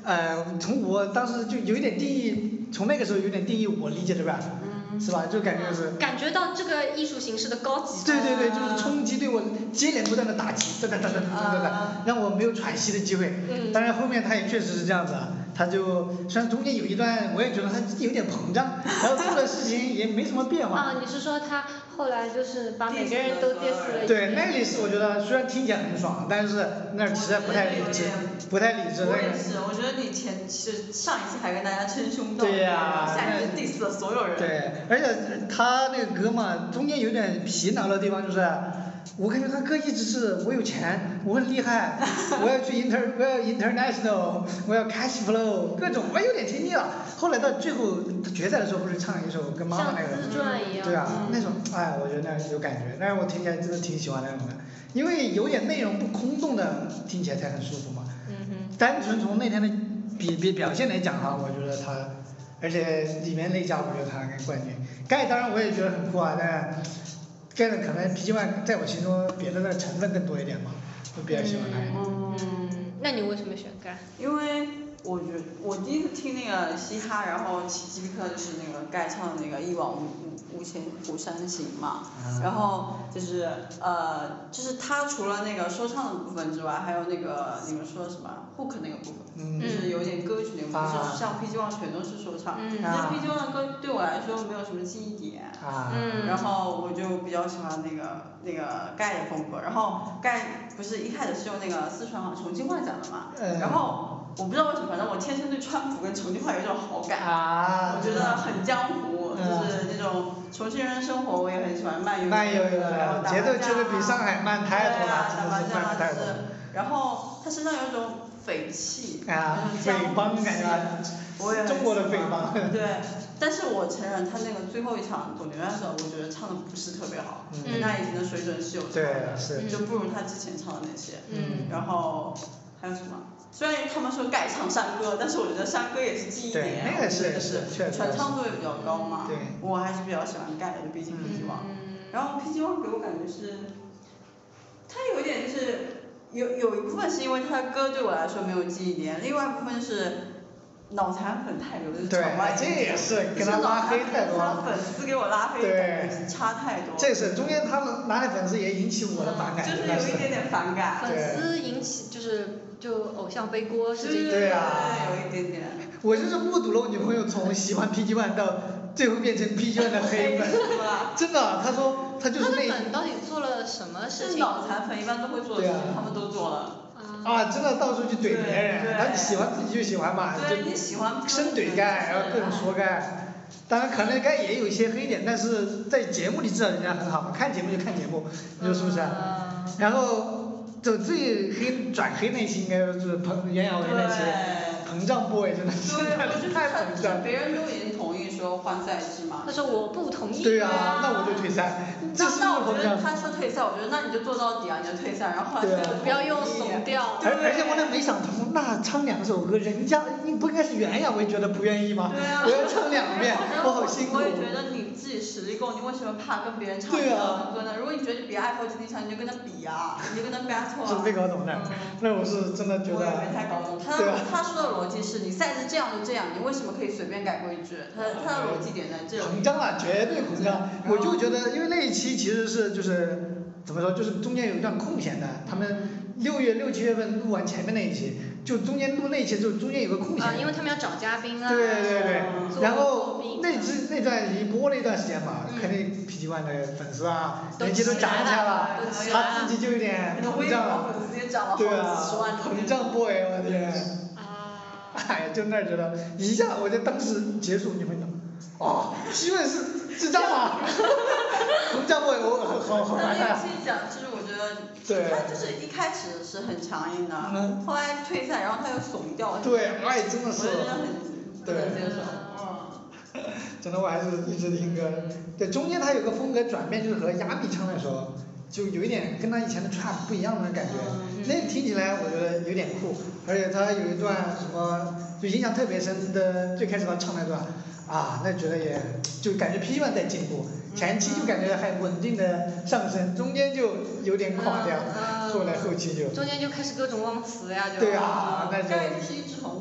从我当时就有一点定义，从那个时候有点定义我理解的 rap，是吧？就感觉是。 感觉到这个艺术形式的高级。 对，就是冲击对我接连不断的打击，哒，让我没有喘息的机会。当然后面他也确实是这样子啊。他就虽然中间有一段，我也觉得他有点膨胀，然后做的事情也没什么变化。 你是说他后来就是把每个人都 diss 了一遍？ 对，那里是我觉得虽然听起来很爽，但是那实在不太理智，不太理智。 我也是，我觉得你上一期还跟大家称兄道弟， 对呀， 下一期 diss 了所有人。 对，而且他那个歌嘛，中间有点洗脑的地方就是。我感觉他歌一直是我有钱，我很厉害，我要international， 我要 cash flow， 各种我有点听腻了。后来到最后决赛的时候不是唱了一首跟妈妈那个， 像自传一样。 对啊，那种我觉得那有感觉，但是我听起来真的挺喜欢那种的，因为有点内容不空洞的，听起来才很舒服嘛。单纯从那天的表现来讲哈，我觉得他，而且里面那家我觉得他跟冠军，盖当然我也觉得很酷啊，但。这个可能 PG1 在我心中别的那个成分更多一点嘛，我比较喜欢他。 那你为什么选盖？ 因为我觉得我第一次听那个嘻哈，然后起鸡皮疙瘩就是那个盖唱的那个一往无前湖山行嘛，然后就是他除了那个说唱的部分之外，还有那个你们说什么 hook 那个部分，就是有点歌曲那个部分，就是像 PG1 全都是说唱，但是 PG1 的歌对我来说没有什么记忆点，然后我就比较喜欢那个盖的风格，然后盖不是一开始是用那个四川话重庆话讲的嘛，然后。我不知道为什么，反正我天生对川普跟重庆话有一种好感，我觉得很江湖，就是那种重庆人生活我也很喜欢，慢悠悠的， 节奏比上海慢太多了， 打麻将是，然后他身上有一种匪气， 匪帮感觉，中国的匪帮。 对，但是我承认他那个最后一场总决赛的时候，我觉得唱的不是特别好，跟他以前的水准是有差的，就不如他之前唱的那些，然后还有什么？虽然他们说盖唱山歌，但是我觉得山歌也是记忆点， 那个是传唱度也比较高嘛。我还是比较喜欢盖的，毕竟 PG1。然后 PG1 给我感觉是，他有一点就是有一部分是因为他的歌对我来说没有记忆点，另外一部分是脑残粉太多，就是场外这也是跟他拉黑太多了。 他粉丝给我拉黑的感觉差太多。 这是中间他们拉黑粉丝也引起我的反感。 就是有一点点反感。 粉丝引起就偶像背锅是这个。 对啊。 有一点点。 我就是目睹了我女朋友从喜欢 PG1 到最后变成 PG1 的黑粉。真的，她说她就是那。 他的粉到底做了什么事情？ 脑残粉一般都会做的事情，他们都做了。 真的到处去怼别人，他喜欢自己就喜欢嘛，就深怼盖，然后各种说盖。当然可能盖也有一些黑点，但是在节目里至少人家很好，看节目就看节目，你说是不是？然后就最转黑那期应该就是袁娅维那期，膨胀 boy 真的是太膨胀。 别人都已经同意说换赛制嘛。 他说我不同意。 对啊，那我就退赛。 那我觉得他说退赛，我觉得那你就做到底啊，你就退赛，然后后来不要用怂调。 而且我那没想通，那唱2首歌，人家不应该是袁娅维觉得不愿意吗？ 对啊。 我要唱2遍，我好辛苦。 我也觉得你自己实力够，你为什么怕跟别人唱一个歌呢？如果你觉得你比爱后基地强，你就跟他比啊，你就跟他 battle 啊。 是没搞懂的，那我是真的觉得。 我也没太搞懂，他说的逻辑是你赛制这样就这样，你为什么可以随便改规矩？他的逻辑点在这。 膨胀了，绝对膨胀。我就觉得，因为那一期其实是就是怎么说，就是中间有一段空闲的，他们6月6、7月份录完前面那一期，就中间录那一期就中间有个空闲。 因为他们要找嘉宾啊。 对。然后那段一播了一段时间嘛，肯定 PG1 的粉丝啊，人气都涨起来了，他自己就有点膨胀了。对啊，膨胀 boy， 我的天。就那觉得一下，我就当时结束女朋友。PG1是智障吗？膨胀 boy， 我好难看。 那期讲就是我觉得，他就是一开始是很强硬的，后来退赛，然后他又怂掉了。 对，真的是。 我觉得很不能接受。 真的，我还是一直听歌。对，中间他有个风格转变，就是和亚米唱的时候，就有一点跟他以前的 trap 不一样的感觉。那听起来我觉得有点酷，而且他有一段什么就印象特别深的，最开始他唱那段，那觉得也就感觉 PG1 在进步，前期就感觉还稳定的上升，中间就有点垮掉，后期就。 中间就开始各种忘词呀，就。 对啊，那就。 盖是一直很稳。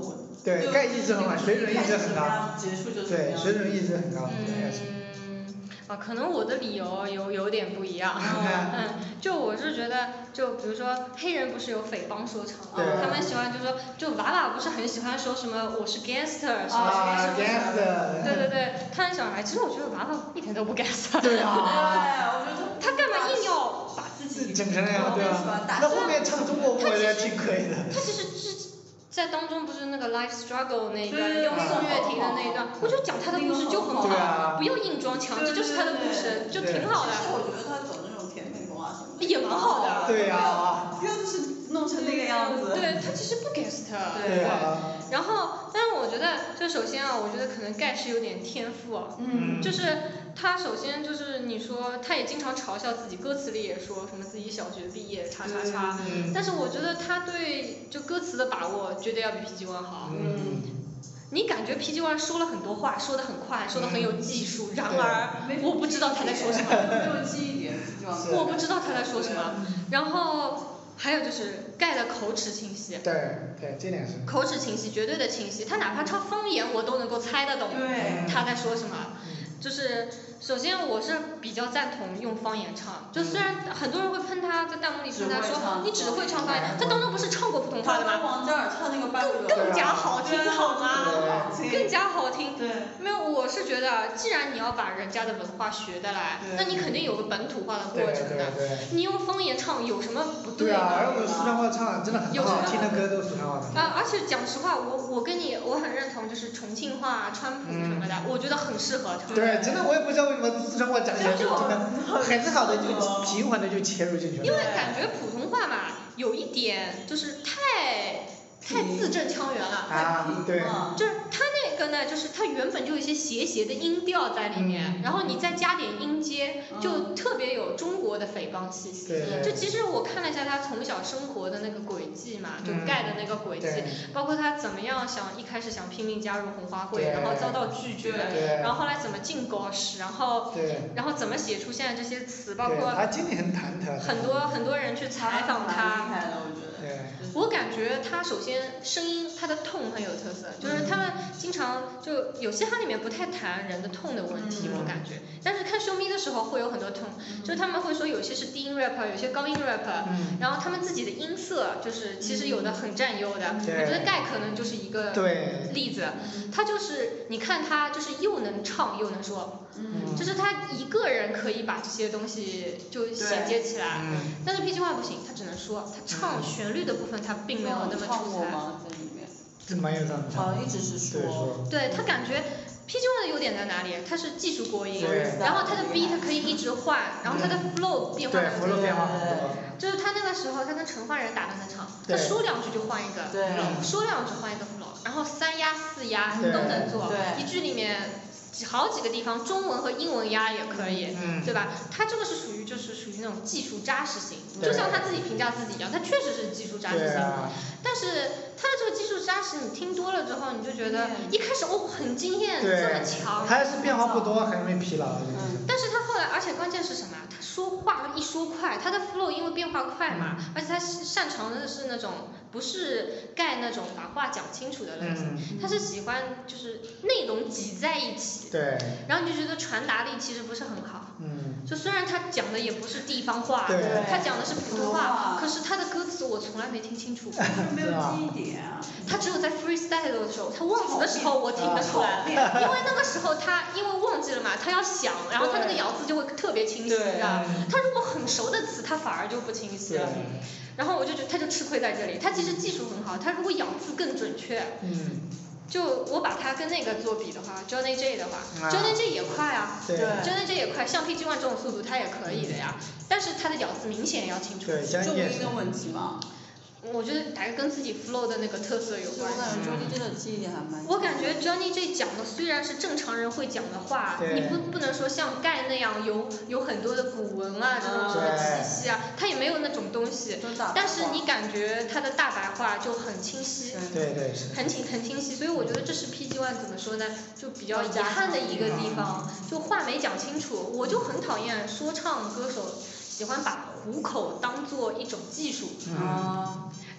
对，盖一直很好，水准一直很高。对，水准一直很高。 可能我的理由有点不一样。就我是觉得，就比如说黑人不是有匪帮说唱，他们喜欢就说，就娃娃不是很喜欢说什么我是 gangster 什么。 gangster。 对对对，他很喜欢。其实我觉得娃娃一点都不 gangster。 对啊。 我觉得他干嘛硬要把自己整成那样，对吧？那后面唱中国歌也挺可以的。 他其实在当中不是那个 life struggle 那一段，用宋岳庭的那一段，我就讲他的故事就很好，不用硬装强，这就是他的故事，就挺好的。 我觉得他走那种甜美风啊什么的。 也蛮好的。 对呀。 不要就是弄成那个样子。 对，他其实不 gangster。 对啊。 然后，但是我觉得，就首先啊，我觉得可能盖是有点天赋啊。就是他首先就是你说，他也经常嘲笑自己，歌词里也说什么自己小学毕业叉叉叉。但是我觉得他对就歌词的把握绝对要比 PG1 好。你感觉 PG1 说了很多话，说得很快，说得很有技术，然而我不知道他在说什么。 没有记忆点。 我不知道他在说什么。然后还有就是盖的口齿清晰。 对，这点是。 口齿清晰，绝对的清晰。他哪怕唱方言，我都能够猜得懂他在说什么。就是首先我是比较赞同用方言唱，就虽然很多人会喷他，在弹幕里喷他说你只会唱方言，他当中不是唱过普通话的吗？ 王嘉尔唱那个更加好听好吗？更加好听。 对。 没有，我是觉得既然你要把人家的文化学得来，那你肯定有个本土化的过程的。你用方言唱有什么不对吗？ 而我四川话唱真的很好听的歌都是四川话的。 而且讲实话，我很认同，就是重庆话、川普什么的，我觉得很适合唱。 对，真的我也不知道为什么四川话讲起来就真的很好的就平缓的就切入进去了。 因为感觉普通话嘛，有一点就是太字正腔圆了。 对。 就是它那个呢，就是它原本就有一些斜的音调在里面，然后你再加点音阶，就特别有中国的匪帮气息。就其实我看了一下他从小生活的那个轨迹嘛，就盖的那个轨迹，包括他怎么样一开始想拼命加入红花会，然后遭到拒绝，然后后来怎么进狗屎，然后怎么写出现在这些词，包括他经历很忐忑。 很多人去采访他。我感觉他首先声音他的痛很有特色，就是他们经常就有些它里面不太谈人的痛的问题，我感觉，但是看show me的时候会有很多痛，就是他们会说有些是低音 rapper， 有些高音 rapper，然后他们自己的音色就是其实有的很占优的，我觉得盖可能就是一个例子，他就是你看他就是又能唱又能说，就是他一个人可以把这些东西就衔接起来，但是 PG1 不行，他只能说，他唱旋律的部分他并没有那么出彩。 这蛮有这样的唱。 一直是说。 对，他感觉 PG1 的优点在哪里？他是技术过硬，然后他的 beat 可以一直换，然后他的 flow 变化很多。 flow 变化很多。 就是他那个时候，他跟陈奂仁打的那场，他说两句就换一个，说两句换一个 flow， 然后3压4压都能做，一句里面好几个地方中文和英文压也可以，对吧？他这个是属于那种技术扎实型，就像他自己评价自己一样，他确实是技术扎实型，但是他的这个技术扎实，你听多了之后，你就觉得一开始很惊艳，这么强， 还是变化不多，很容易疲劳。 但是他后来，而且关键是什么？他说话一说快，他的 flow 因为变化快嘛，而且他擅长的是那种不是盖那种把话讲清楚的类型，他是喜欢就是内容挤在一起，然后你就觉得传达力其实不是很好。就虽然他讲的也不是地方话，他讲的是普通话，可是他的歌词我从来没听清楚。 没有记忆点。 他只有在 freestyle 的时候，他忘词的时候我听得出来，因为那个时候他因为忘记了嘛，他要想，然后他那个咬字就会特别清晰，他如果很熟的词，他反而就不清晰了。然后我就觉得他就吃亏在这里，他其实技术很好，他如果咬字更准确。就我把它跟那个做比的话 ，Johnny J 的话 ，Johnny J 也快啊，Johnny J 也快，像 PG1 这种速度他也可以的呀，但是他的咬字明显要清楚。 重音的问题嘛。 我觉得大概跟自己 flow 的那个特色有关系。 我感觉 Johnny J 的记忆点还蛮。 我感觉 Johnny J 讲的虽然是正常人会讲的话，你不能说像盖那样有很多的古文啊这种什么气息啊，他也没有那种东西，但是你感觉他的大白话就很清晰，很清晰，所以我觉得这是 PG1 怎么说呢，就比较遗憾的一个地方，就话没讲清楚，我就很讨厌说唱歌手喜欢把糊口当做一种技术。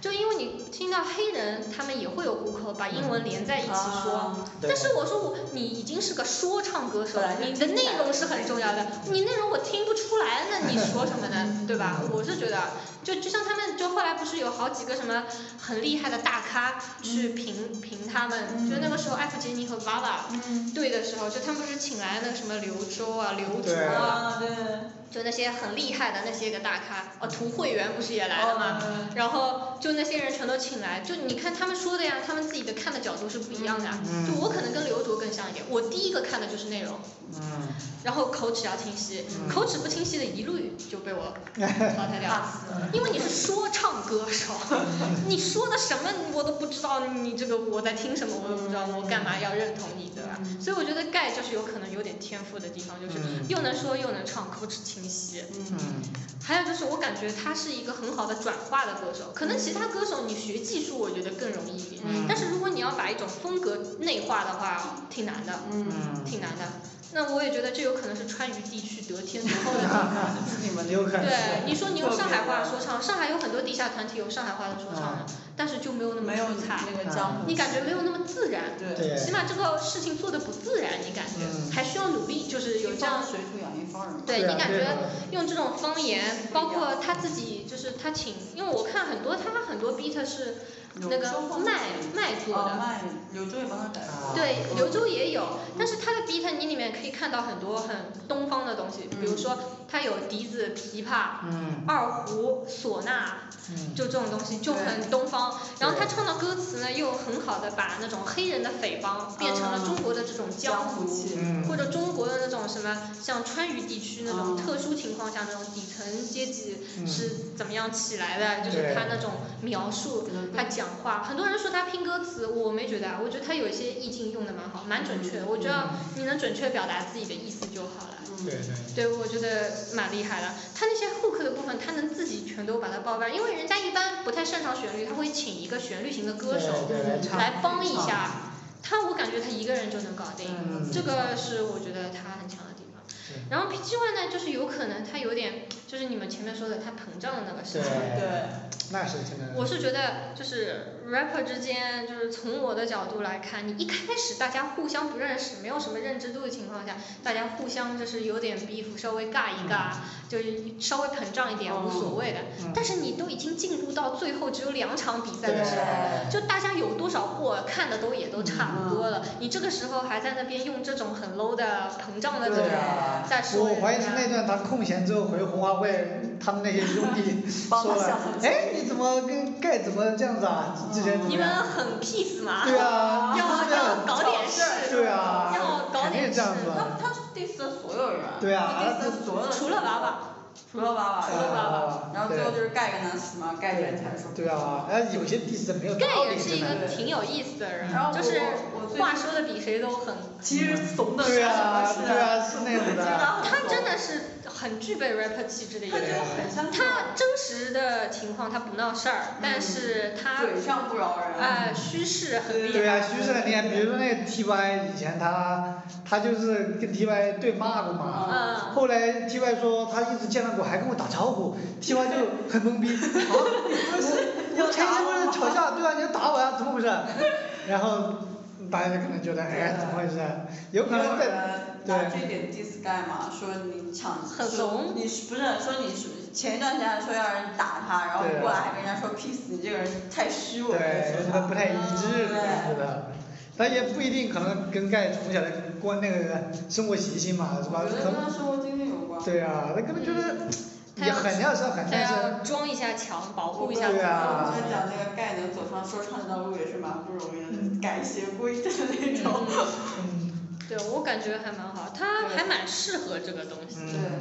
就因为你听到黑人他们也会有户口把英文连在一起说，但是我说你已经是个说唱歌手了，你的内容是很重要的，你内容我听不出来，那你说什么呢？对吧？我是觉得就像他们就后来不是有好几个什么很厉害的大咖去评他们，就那个时候艾弗杰尼和娃娃对的时候，就他们不是请来那个什么刘洲啊、刘卓啊，就那些很厉害的那些个大咖，涂慧源不是也来了吗？然后就那些人全都请来，就你看他们说的呀，他们自己的看的角度是不一样的，就我可能跟刘卓更像一点，我第一个看的就是内容，然后口齿要清晰，口齿不清晰的一律就被我淘汰掉了，因为你是说唱歌手，你说的什么我都不知道，你这个我在听什么我都不知道，我干嘛要认同你，对吧？所以我觉得盖就是有可能有点天赋的地方，就是又能说又能唱，口齿清晰。还有就是我感觉他是一个很好的转化的歌手，可能其他歌手你学技术我觉得更容易一点，但是如果你要把一种风格内化的话，挺难的，挺难的。那我也觉得这有可能是川渝地区得天独厚的地方。对，你说你用上海话说唱，上海有很多地下团体有上海话的说唱的，但是就没有那么出彩，你感觉没有那么自然，起码这个事情做的不自然，你感觉还需要努力，就是有这样。对，你感觉用这种方言，包括他自己就是他请，因为我看很多他很多 beat 是。那个麦做的， 柳州也帮他改过。 对，柳州也有，但是他的 beat 你里面可以看到很多很东方的东西，比如说他有笛子、琵琶、二胡、唢呐，就这种东西就很东方。然后他唱的歌词呢，又很好的把那种黑人的匪帮变成了中国的这种江湖，或者中国的那种什么像川渝地区那种特殊情况下那种底层阶级是怎么样起来的，就是他那种描述，他讲话，很多人说他拼歌词，我没觉得，我觉得他有一些意境用的蛮好，蛮准确的。我觉得你能准确表达自己的意思就好了。对，我觉得蛮厉害的。他那些 hook 的部分，他能自己全都把它包办，因为人家一般不太擅长旋律，他会请一个旋律型的歌手来帮一下。我感觉他一个人就能搞定，这个是我觉得他很强的地方。然后 PGY 呢，就是有可能他有点，就是你们前面说的他膨胀的那个事情。 对，那是真的。 我是觉得就是 rapper 之间，就是从我的角度来看，你一开始大家互相不认识，没有什么认知度的情况下，大家互相就是有点 beef， 稍微尬一尬，就是稍微膨胀一点无所谓的。但是你都已经进入到最后只有2场比赛的时候，就大家有多少货看的也都差不多了，你这个时候还在那边用这种很 low 的膨胀的这种在说。 我怀疑是那段他空闲之后回红花会，他们那些兄弟说了，哎，你怎么跟盖怎么这样子啊？之前你们很 peace 嘛？ 对啊， 要搞点事， 对啊， 要搞点事。 他 diss 了所有人， 对啊， diss 了所有人， 除了娃娃。 然后最后就是盖跟他死嘛，盖跟才说。 对啊，有些 diss 没有道理。 盖也是一个挺有意思的人，就是话说的比谁都狠。 其实怂的是。 对啊，是那样的。 他真的是很具备 rapper 气质的一个人。他真实的情况他不闹事儿，但是他嘴上不饶人。 虚势很厉害。 对啊，虚势很厉害。比如说那个 TY 以前他就是跟 TY 对骂过嘛，后来 TY 说他一直见到过，还跟我打招呼 ，TY 就很懵逼，我前一天吵架，对啊，你要打我呀，怎么回事？然后大家可能觉得，哎，怎么回事？有可能拿这点 diss 盖嘛，说你很怂， 你不是说你前一段时间说要人打他，然后过来还跟人家说 peace， 你这个人太虚伪了， 对，他不太一致，是的。他也不一定可能跟盖从小的那个生活习性嘛，是吧？ 我觉得跟他生活经历有关。 对啊，他可能觉得也很要是很，但是装一下墙，保护一下。 对啊。 我讲那个盖能走上说唱这条路也是蛮不容易的，改邪归正那种。 对，我感觉还蛮好，他还蛮适合这个东西。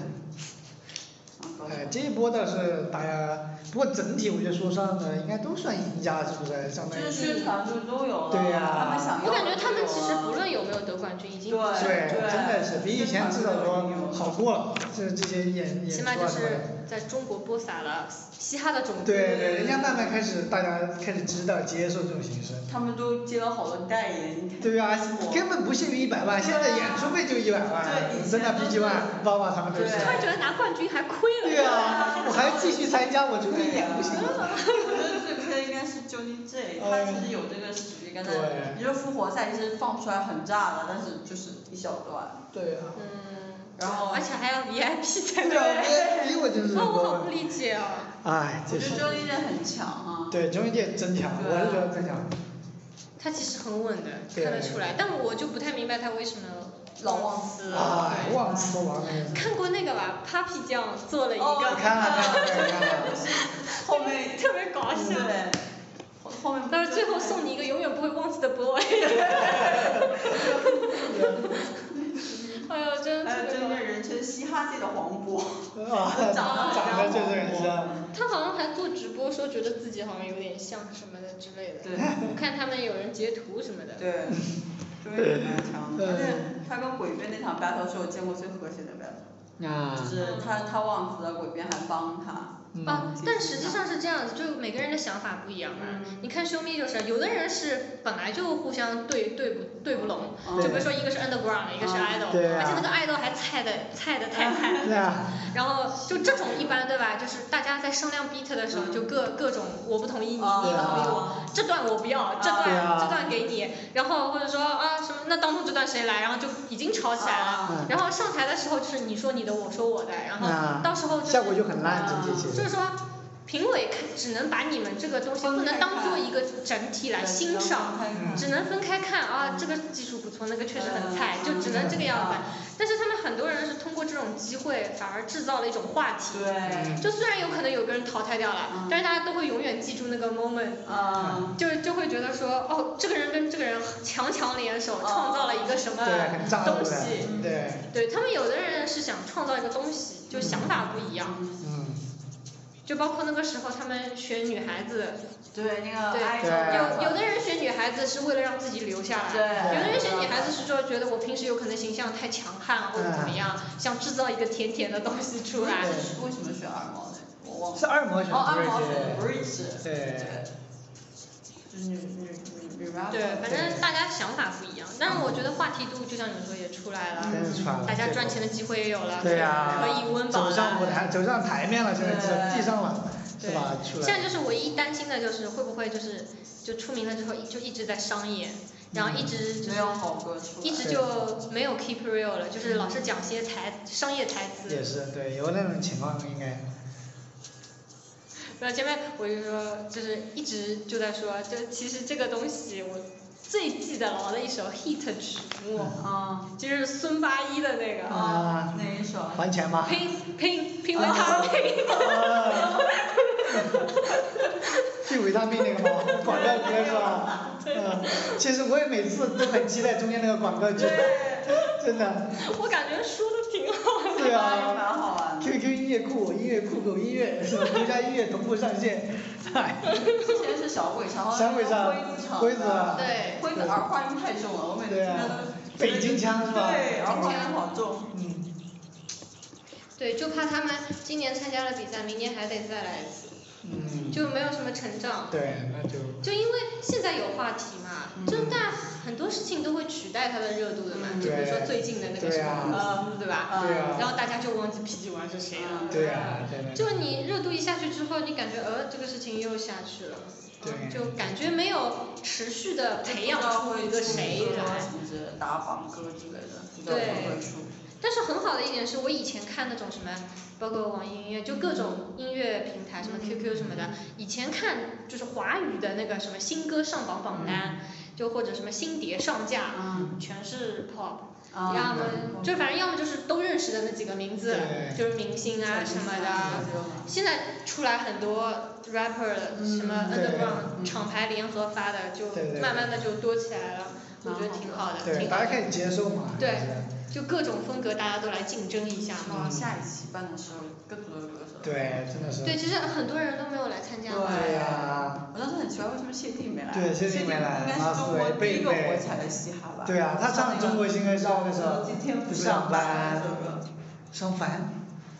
这一波倒是大家，不过整体我觉得说唱的应该都算赢家，是不是？相当于。 就是宣传就都有了。 对呀。 我感觉他们其实不论有没有得冠军，已经对，真的是比以前至少说好多了，这些演出啊什么的。 起码就是在中国播撒了嘻哈的种子。 对，人家慢慢大家开始知道接受这种形式。 他们都接了好多代言。 对啊，根本不屑于100万，现在演出费就100万，真的BG One、BABA他们都是。 突然觉得拿冠军还亏了。 对啊，我还要继续参加，我出去演不行吗？ 我觉得最亏的应该是 Johnny J， 他其实有这个实力，刚才你说复活赛其实放出来很炸的，但是就是一小段。 对啊。 然后。 而且还要 VIP 才对。VIP 我真是。 我好不理解啊。 哎， 我觉得 Johnny J 很强啊。 对 Johnny J 真强，我是觉得真强。 他其实很稳的，看得出来，但我就不太明白他为什么老忘词。 忘词都忘了。 看过那个吧 ，Papi 酱做了一个。 看了。 后面特别搞笑。 后面。 但是最后送你一个永远不会忘记的 boy。哎呦，真的。 还有真的人称嘻哈界的黄渤。 长得就是很像。 他好像还做直播说觉得自己好像有点像什么的之类的。 对。 我看他们有人截图什么的。 对。就是蛮强的，而且他跟鬼辩那场 battle 是我见过最和谐的 battle。就是他忘词了，鬼辩还帮他。 但实际上是这样子，就每个人的想法不一样嘛。你看show me就是，有的人是本来就互相对不拢，就比如说一个是 underground， 一个是 idol， 而且那个 idol 还菜的太菜。 对啊。 然后就这种一般对吧？就是大家在商量 beat 的时候，就各种我不同意你，你不同意我，这段我不要，这段给你，然后或者说什么那当中这段谁来，然后就已经吵起来了。然后上台的时候就是你说你的，我说我的，然后到时候就是。 效果就很烂，整体其实。 就是说，评委只能把你们这个东西不能当做一个整体来欣赏，只能分开看啊，这个技术不错，那个确实很菜，就只能这个样子。但是他们很多人是通过这种机会，反而制造了一种话题。 对。 就虽然有可能有个人淘汰掉了，但是大家都会永远记住那个 moment。就会觉得说，这个人跟这个人强联手，创造了一个什么东西。对，他们有的人是想创造一个东西，就想法不一样。就包括那个时候他们选女孩子。 对，那个。 有的人选女孩子是为了让自己留下来，有的人选女孩子是说觉得我平时有可能形象太强悍或者怎么样，想制造一个甜甜的东西出来。 为什么选二毛呢？我忘了。 是二毛选的。 二毛选的 Bridge。 对。 对， 反正大家想法不一样，但是我觉得话题度就像你说也出来了，大家赚钱的机会也有了，可以温饱了。 走上舞台，走上台面了，现在地上了，是吧？ 现在就是唯一担心的就是会不会就出名了之后就一直在商业，然后一直就是一直就没有 keep real 了，就是老是讲些商业台词。 也是对，有那种情况应该。 前面我就说，就是一直就在说，就其实这个东西我最记得牢的一首 hit 曲目，就是孙八一的那个。 哪一首？ 还钱吗？ 拼维他命。 拼维他命那个吗？广告歌是吧？其实我也每次都很期待中间那个广告剧，真的。 我感觉说的挺好的。 对啊。 蛮好玩的。 QQ 音乐酷狗音乐是吧？独家音乐同步上线。 之前是小鬼唱， 辉子。 对。 辉子儿化音太重了，我每次听他都。 北京腔是吧？ 对，儿化音好重。 对，就怕他们今年参加了比赛，明年还得再来一次。就没有什么成长。 对，那就。 就因为现在有话题嘛，就大很多事情都会取代它的热度的嘛，就比如说最近的那个什么，对吧？ 对啊。 然后大家就忘记 PG One是谁了。 对啊， 就你热度一下去之后，你感觉这个事情又下去了。 对。 就感觉没有持续的培养出一个谁来。 打榜歌之类的。 对。但是很好的一点是我以前看那种什么，包括网易音乐，就各种音乐平台，什么 QQ 什么的，以前看就是华语的那个什么新歌上榜单，就或者什么新碟上架，全是 pop，要么就反正要么就是都认识的那几个名字，就是明星啊什么的。现在出来很多 rapper 什么 underground 厂牌联合发的，就慢慢的就多起来了，我觉得挺好的。 对，大家可以接受嘛。 对。就各种风格大家都来竞争一下嘛。 下一期办的时候更多的歌手。 对，真的是。 对，其实很多人都没有来参加。 对呀。 我当时很奇怪为什么谢帝没来。 对，谢帝没来。 应该是中国第一个火起来的嘻哈吧。 对啊，他唱中国新歌是那时候今天不上班。上班。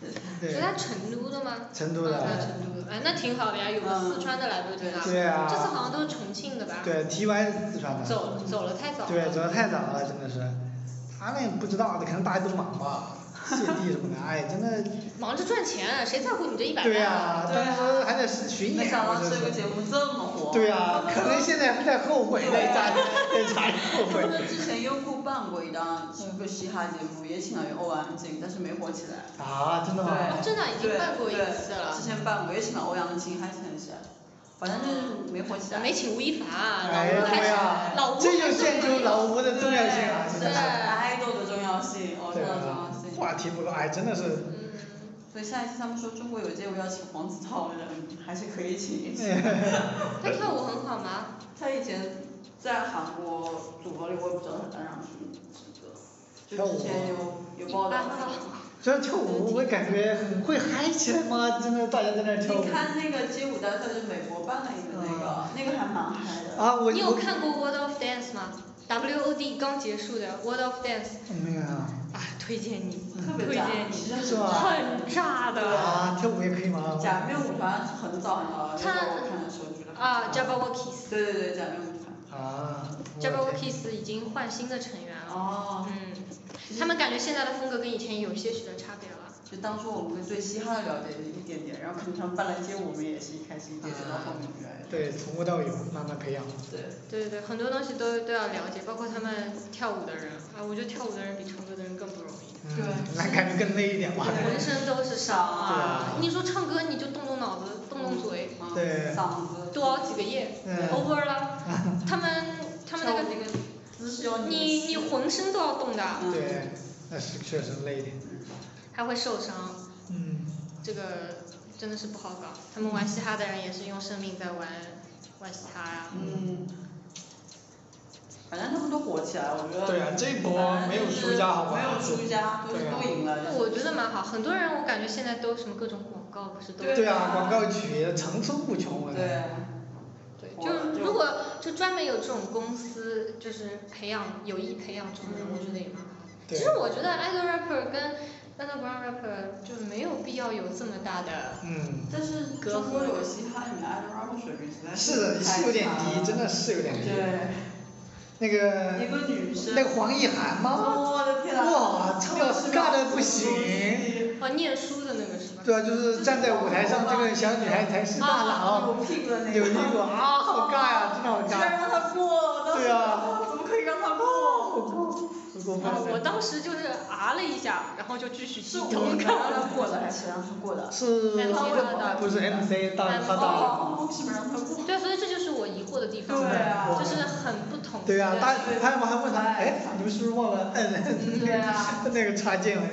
对。 是他成都的吗？ 成都的。 成都的，哎，那挺好的呀，有个四川的来不就挺好。 对啊。 这次好像都是重庆的吧？ 对 ，TY 是四川的。 走了太早了。 对，走得太早了，真的是。他那不知道，可能大家都忙吧。谢帝什么的，哎，真的。 忙着赚钱，谁在乎你这100万？ 对呀，当时还得巡演。 没想到这个节目这么火。 对呀，可能现在还在后悔，在查后悔。 他们之前优酷办过一个嘻哈节目，也请了欧阳靖，但是没火起来。 啊，真的吗？ 对。 真的已经办过一次了。 之前办过，也请了欧阳靖，还请了谁？反正就是没火起来。 没请吴亦凡啊， 老吴这就显出老吴的重要性啊！ 对。 爱豆的重要性，偶像的重要性。 话题不够，哎，真的是。 所以下一次他们说中国有街舞要请黄子韬的人，还是可以请一请。 他跳舞很好吗？ 他以前在韩国组合里，我也不知道他担任什么职责。就之前有报道。 这跳舞我感觉很会嗨起来吗？真的大家在那跳舞。 你看那个街舞大赛是美国办了一个那个还蛮嗨的。 啊， 你有看过 World of Dance 吗？WOD 刚结束的 World of Dance。 没有。 啊，推荐你， 推荐你， 是吧？ 很炸的。 啊，跳舞也可以吗？ 假面舞团很早了，那时候我看的时候觉得。 啊 ，Jabberwockies。 对，假面舞团。 啊。 Jabberwockies 已经换新的成员了。 哦。 他们感觉现在的风格跟以前有些许的差别了。 就当初我们对嘻哈的了解一点点，然后可能他们办了街舞，我们也是一开始接触到后面越来越。 对，从无到有，慢慢培养。 对，很多东西都要了解，包括他们跳舞的人啊，我觉得跳舞的人比唱歌的人更不容易。 对。那感觉更累一点吧。 浑身都是伤啊！你说唱歌你就动脑子，动嘴。 对。 嗓子。 多几个夜 ，over 了。他们那个姿势要你浑身都要动的。 对，那是确实累点。 还会受伤。这个真的是不好搞。他们玩嘻哈的人也是用生命在玩嘻哈呀。 反正他们都火起来，我觉得。 对啊，这波没有输家好吧？ 没有输家，都赢了。 我觉得蛮好，很多人我感觉现在都什么各种广告不是都。 对啊，广告曲层出不穷。 对。 就如果就专门有这种公司，就是有意培养这种人，我觉得也蛮好。其实我觉得 idol rapper 跟 underground rapper 就没有必要有这么大的。 但是中国有嘻哈里面 idol rapper 水平实在是的，是有点低，真的是有点低。 对。 那个。 一个女生。 那个黄奕涵吗？ 我的天啊！ 哇，唱的尬的不行。 念书的那个是吧？ 对啊，就是站在舞台上，这个小女孩才是大佬。 有屁股的那个。 有屁股啊，好尬呀，真的好尬。 居然让她过。 对啊。 怎么可以让她过？ 我当时就是了一下，然后就继续低头看。 让她过的还是让她过的？ 是。不是 MC 到他到。 是不是让她过？ 对，所以这就是我疑惑的地方。 对啊。 就是很不同。 对啊，他还问他，哎，你们是不是忘了摁那个插件了？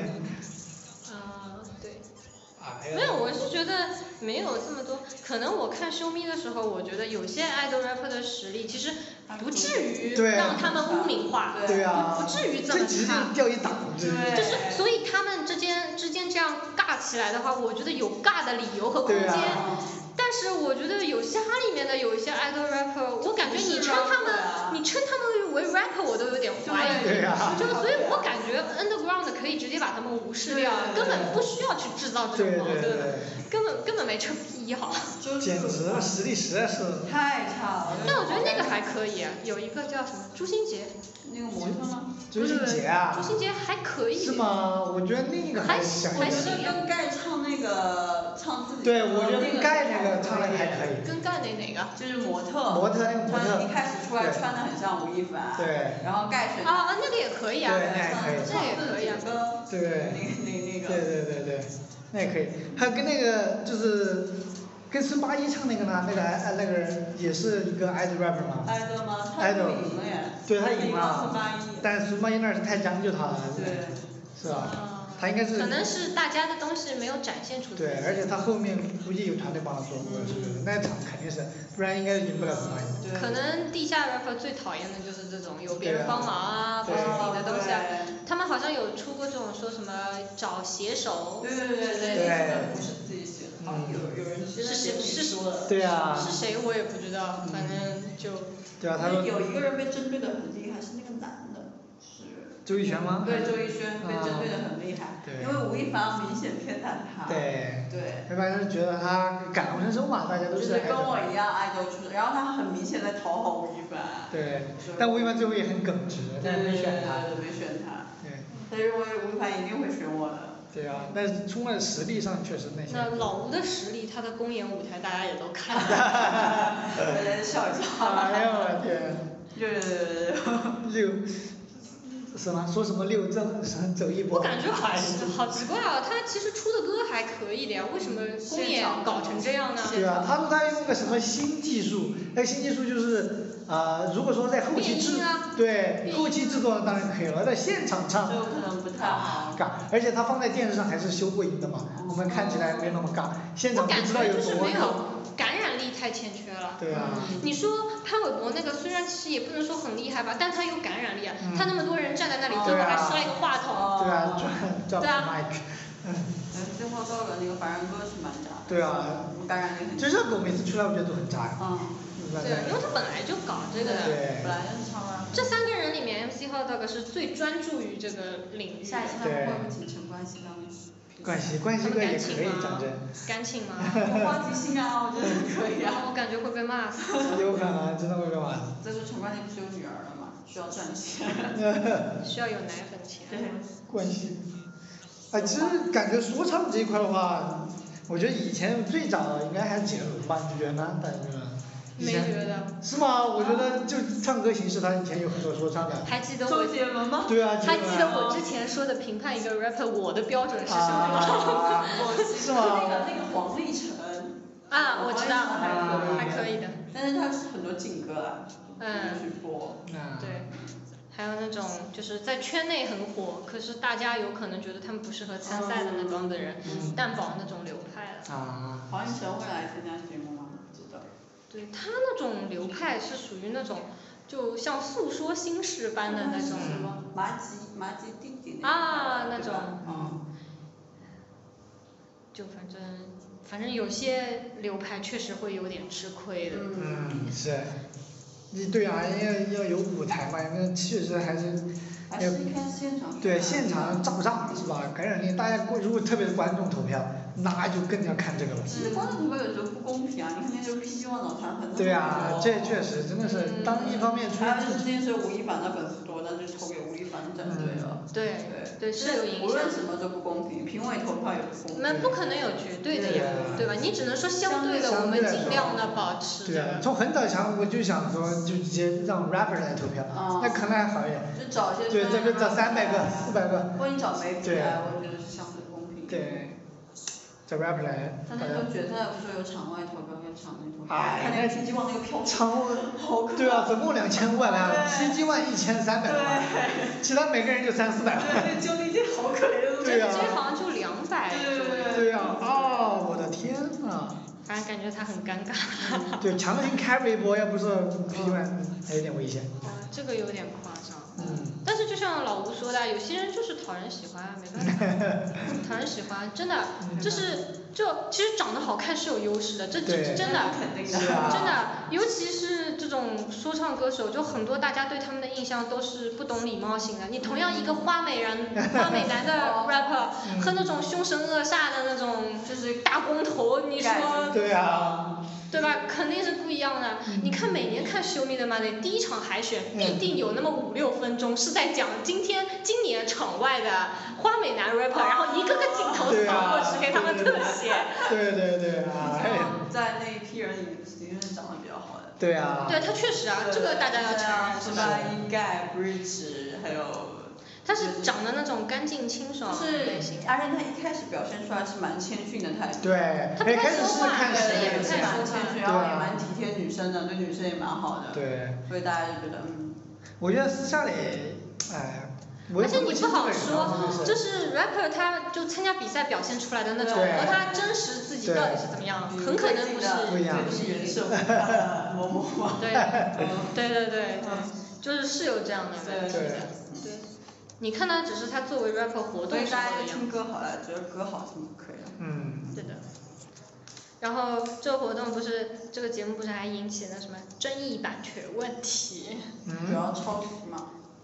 对。没有，我是觉得没有这么多。可能我看秀咪的时候，我觉得有些 idol rapper 的实力其实不至于让他们污名化。 对啊。 不至于这么差。 这直接掉一档。 对。就是，所以他们之间这样尬起来的话，我觉得有尬的理由和空间。但是我觉得有嘻哈里面的有一些 idol rapper， 我感觉你称他们为 rapper 我都有点怀疑。 对呀。 就所以我感觉 underground 可以直接把他们无视掉，根本不需要去制造这种矛盾，根本没这必要。 简直了，实力实在是。 太差了。 但我觉得那个还可以，有一个叫什么朱星杰。 那个模特吗？ 朱星杰啊。 朱星杰还可以。 是吗？我觉得另一个还行。 我觉得跟盖唱那个唱自己。 对，我觉得跟盖那个唱的还可以。 跟盖哪个？ 就是模特。 模特那个模特。 一开始出来穿的很像吴亦凡。 对。 然后盖是。 那个也可以啊。 对，那也可以。 这也可以啊。 对。 那个。 对，那也可以。还有跟那个就是跟孙八一唱那个呢，那个人也是一个 idol rapper 嘛。 idol 吗？他赢了耶。 对，他赢了。 孙八一。 但是孙八一那是太将就他了。 对。 是吧？他应该是。 可能是大家的东西没有展现出来。 对，而且他后面估计有团队帮他做，我是觉得那场肯定是，不然应该赢不了孙八一。 可能地下 rapper 最讨厌的就是这种有别人帮忙啊，不是自己的东西啊。他们好像有出过这种说什么找写手。 对。不是自己写的，有人是说的。 对啊。 是谁我也不知道，反正就。 对啊，他说。 有一个人被针对的很厉害，是那个男的。 周逸轩吗？ 对，周逸轩被针对的很厉害，因为吴亦凡明显偏袒他。 对。 对。 一般是觉得他感同身受嘛，大家都是。 就是跟我一样爱豆出身，然后他很明显在讨好吴亦凡。 对。但吴亦凡最后也很耿直，但是没选他。 对，没选他。 对。 他认为吴亦凡一定会选我的。 对啊，但是冲在实力上确实那些。 那老吴的实力，他的公演舞台大家也都看了。 大家笑一笑。 哎呦我天。 6。 什么？说什么6正走一波？ 我感觉好奇怪啊，他其实出的歌还可以的呀，为什么公演搞成这样呢？ 对啊，他说他用个什么新技术，那个新技术就是如果说在后期后期制作当然可以了，在现场唱就可能不太好。 尬，而且他放在电视上还是修过音的嘛，我们看起来没那么尬，现场不知道有多尬。 感染力太欠缺了。 对啊。 你说潘玮柏那个虽然其实也不能说很厉害吧，但他有感染力啊，他那么多人站在那里，最后还摔一个话筒。 对啊，转 mic。 最后高的那个凡人歌是蛮渣的。 对啊。 感染力很。 就热狗每次出来我觉得都很渣。 对，因为他本来就搞这个的。 对。 本来就是唱 rap。 这3个人里面 MC HotDog 是最专注于这个领域。 下一期他们会不会请陈冠希当？ 冠希哥也可以讲真。 敢请吗？ 花极心啊，我觉得可以啊。 我感觉会被骂死。 有可能，真的会被骂死。 再说陈冠希不是有女儿了吗？需要赚钱。 需要有奶粉钱。 对。 冠希。其实感觉说唱这一块的话，我觉得以前最早应该还是杰伦吧，你觉得呢？大家觉得？ 没觉得。 是吗？我觉得就唱歌形式，他以前有很多说唱的。 还记得周杰伦吗？ 对啊。 还记得我之前说的评判一个 rapper 我的标准是什么吗？ 是吗？ 那个黄立成。 啊，我知道。还可以的。 但是他很多劲歌啊。去播。 对。还有那种就是在圈内很火，可是大家有可能觉得他们不适合参赛的那帮的人，蛋堡那种流派的。 黄立成会来参加节目吗？不知道。 对，他那种流派是属于那种就像诉说心事般的那种。 麻吉弟弟那种。就反正有些流派确实会有点吃亏的。 是。对啊，要有舞台嘛，那确实还是。 还是看现场。 对，现场照上是吧？感染力，大家如果特别是观众投票，那就更要看这个了。 其实观众投票有时候不公平啊，你看那个 PG 旺早餐很多。 对啊，这确实真的是，当一方面出。 还有就是那时候吴亦凡的粉丝多，那就投给吴亦凡的战队了。 对，是有影响。 无论什么都不公平，评委投票也不公平。 那不可能有绝对的呀，对吧？你只能说相对的，我们尽量的保持。 对啊，从很早前我就想说，就直接让 rapper 来投票，那可能还好一点。 就找一些。 对，找300个、400个。 或者你找媒体来，我觉得是相对公平。 对。找 rapper 来。 他那时候决赛不是有场外投票跟场内投票？看那个 PG 旺那个票。好可。 对啊，总共2500万，PG 旺1300万，其他每个人就300-400万。 对，就那些好可怜的。 对啊。 这好像就200。 对啊，我的天呐。 反正感觉他很尴尬。 对，强行 carry 一波，要不是 PG 旺，还有点危险。 这个有点夸张。但是就像老吴说的，有些人就是讨人喜欢，没办法。讨人喜欢，真的其实长得好看是有优势的，这真的。 肯定的。 真的，尤其是这种说唱歌手，就很多大家对他们的印象都是不懂礼貌型的。你同样一个花美男的 rapper 和那种凶神恶煞的那种就是大光头，你说。 对啊。 对吧？肯定是不一样的。你看每年看 Show Me the Money 第1场海选，必定有那么5-6分钟是在讲今年场外的花美男 rapper，然后一个个镜头扫过去给他们特写。 对。 在那一批人里面，的确是长得比较好的。 对啊。 对，他确实啊，这个大家要承认。 是吧？应该 Bridge 还有。 他是长得那种干净清爽的类型。 而且他一开始表现出来是蛮谦逊的态度。 对。 他不太说话， 也不太说话，然后也蛮体贴女生的，对女生也蛮好的。 对。 所以大家就觉得我觉得私下里， 而且你不好说，就是 rapper 他就参加比赛表现出来的那种，和他真实自己到底是怎么样，很可能不是人设某某嘛。 对，就是有这样的问题的。对。你看他只是他作为 rapper 活动时候的样子。所以大家听歌好了，觉得歌好听就可以了。 对的。然后这个活动不是这个节目不是还引起了什么争议版权问题？ 主要抄袭嘛。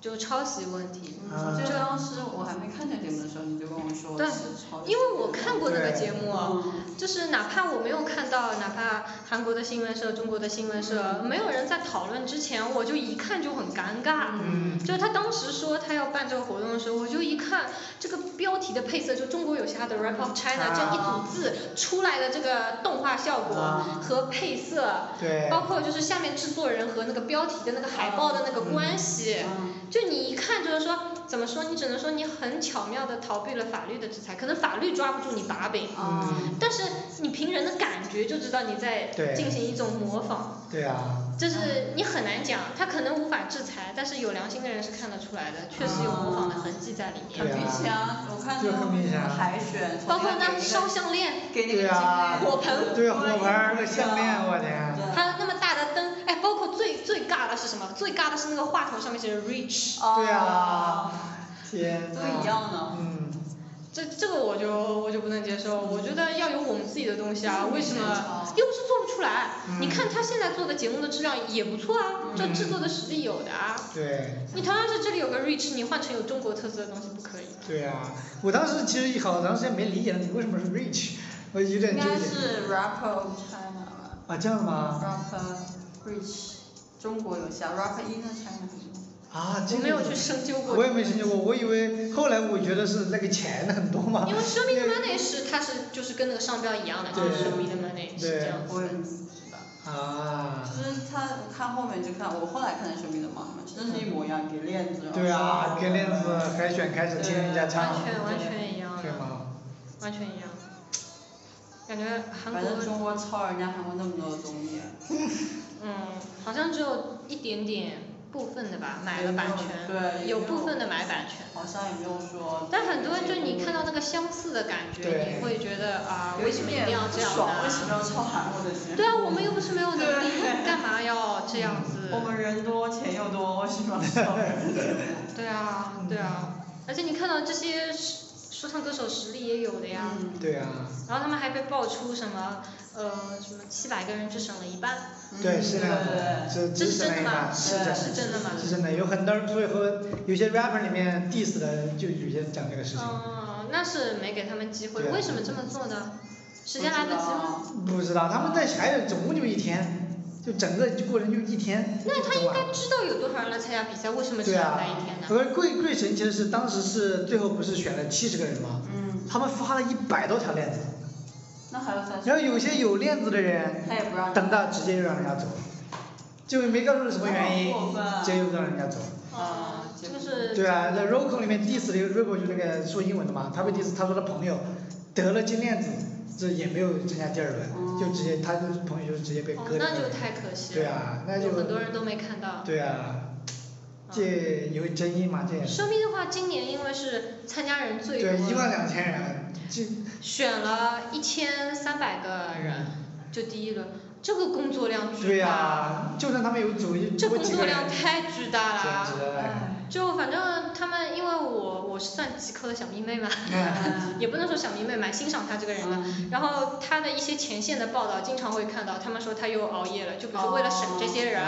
就抄袭问题。 我记得当时我还没看这节目的时候，你就跟我说是抄袭。 因为我看过那个节目，就是哪怕我没有看到，哪怕韩国的新闻社、中国的新闻社，没有人在讨论之前，我就一看就很尴尬。就是他当时说他要办这个活动的时候，我就一看这个标题的配色，就中国有嘻哈的 Rap of China 这样一组字出来的这个动画效果和配色，包括就是下面制作人和那个标题的那个海报的那个关系，就你一看就是说怎么说，你只能说你很巧妙的逃避了法律的制裁，可能法律抓不住你把柄，但是你凭人的感觉就知道你在进行一种模仿。 对啊。 就是你很难讲，他可能无法制裁，但是有良心的人是看得出来的，确实有模仿的痕迹在里面。 很明显啊，我看那个海选， 包括那烧项链， 给那个火盆， 对火盆那项链，我天。 还有那么大的灯，哎，包括最尬的是什么？最尬的是那个话筒上面写着 Rich。 对啊。天哪。 都一样的。 这个我就不能接受，我觉得要有我们自己的东西啊，为什么又不是做不出来？你看他现在做的节目的质量也不错啊，这制作的实力有的啊。 对。 你同样是这里有个 Rich， 你换成有中国特色的东西不可以？ 对啊，我当时其实好长时间没理解你为什么是 Rich， 我有点纠结。 应该是 Rapper of China 吧。 啊，这样吗 ？Rapper Rich， 中国有下 Rapper in China。 啊， 我没有去深究过。 我也没深究过，我以为后来我觉得是那个钱很多嘛。 因为 Show Me the Money 它是就是跟那个商标一样的，就是 Show Me the Money 是这样子的。啊。就是他看后面就看，我后来看的 Show Me the Money 真是一模一样，给链子。 对啊，给链子海选开始听人家唱。 完全一样。 对吗？ 完全一样。感觉韩国。 反正中国抄人家韩国那么多的综艺。 好像只有一点点。部分的吧，买了版权， 对， 有部分的买版权， 好像也没有说。 但很多就你看到那个相似的感觉，你会觉得啊，为什么一定要这样呢？ 为什么要抄韩国的钱？ 对啊，我们又不是没有能力，干嘛要这样子？ 我们人多钱又多，为什么要抄人家？ 对啊，对啊，而且你看到这些说唱歌手实力也有的呀。 对啊。 然后他们还被爆出什么什么700个人只审了一半。 对，是那样的，这是真的吗？是真的吗？ 是真的，有很多人最后有些 rapper 里面 diss 的就有些讲这个事情。 那是没给他们机会，为什么这么做呢？时间来得及吗？ 不知道，他们在海选总共就1天，就整个过程就1天。 那他应该知道有多少人来参加比赛，为什么只能来1天呢？ 最神奇的是当时是最后不是选了70个人吗？他们发了100多条链子。 那还有30。 然后有些有链子的人， 他也不让。 等到直接就让人家走，就没告诉什么原因，直接就让人家走。 就是。 对啊，那 Roco 里面 diss 的 Roco 就那个说英文的嘛，他被 diss， 他说他朋友得了金链子，这也没有参加第2轮，就直接他的朋友就直接被割掉了。 那就太可惜了。 对啊，那就。 很多人都没看到。 对啊。这有争议嘛？这。 说明的话，今年因为是参加人最多。 对，12000人。 选了1300个人，就第1轮，这个工作量巨大。 对呀，就算他们有组织。 这工作量太巨大了。 简直了。 就反正他们，因为我是算极客的小迷妹嘛，也不能说小迷妹，蛮欣赏他这个人的。然后他的一些前线的报道，经常会看到，他们说他又熬夜了，就比如说为了审这些人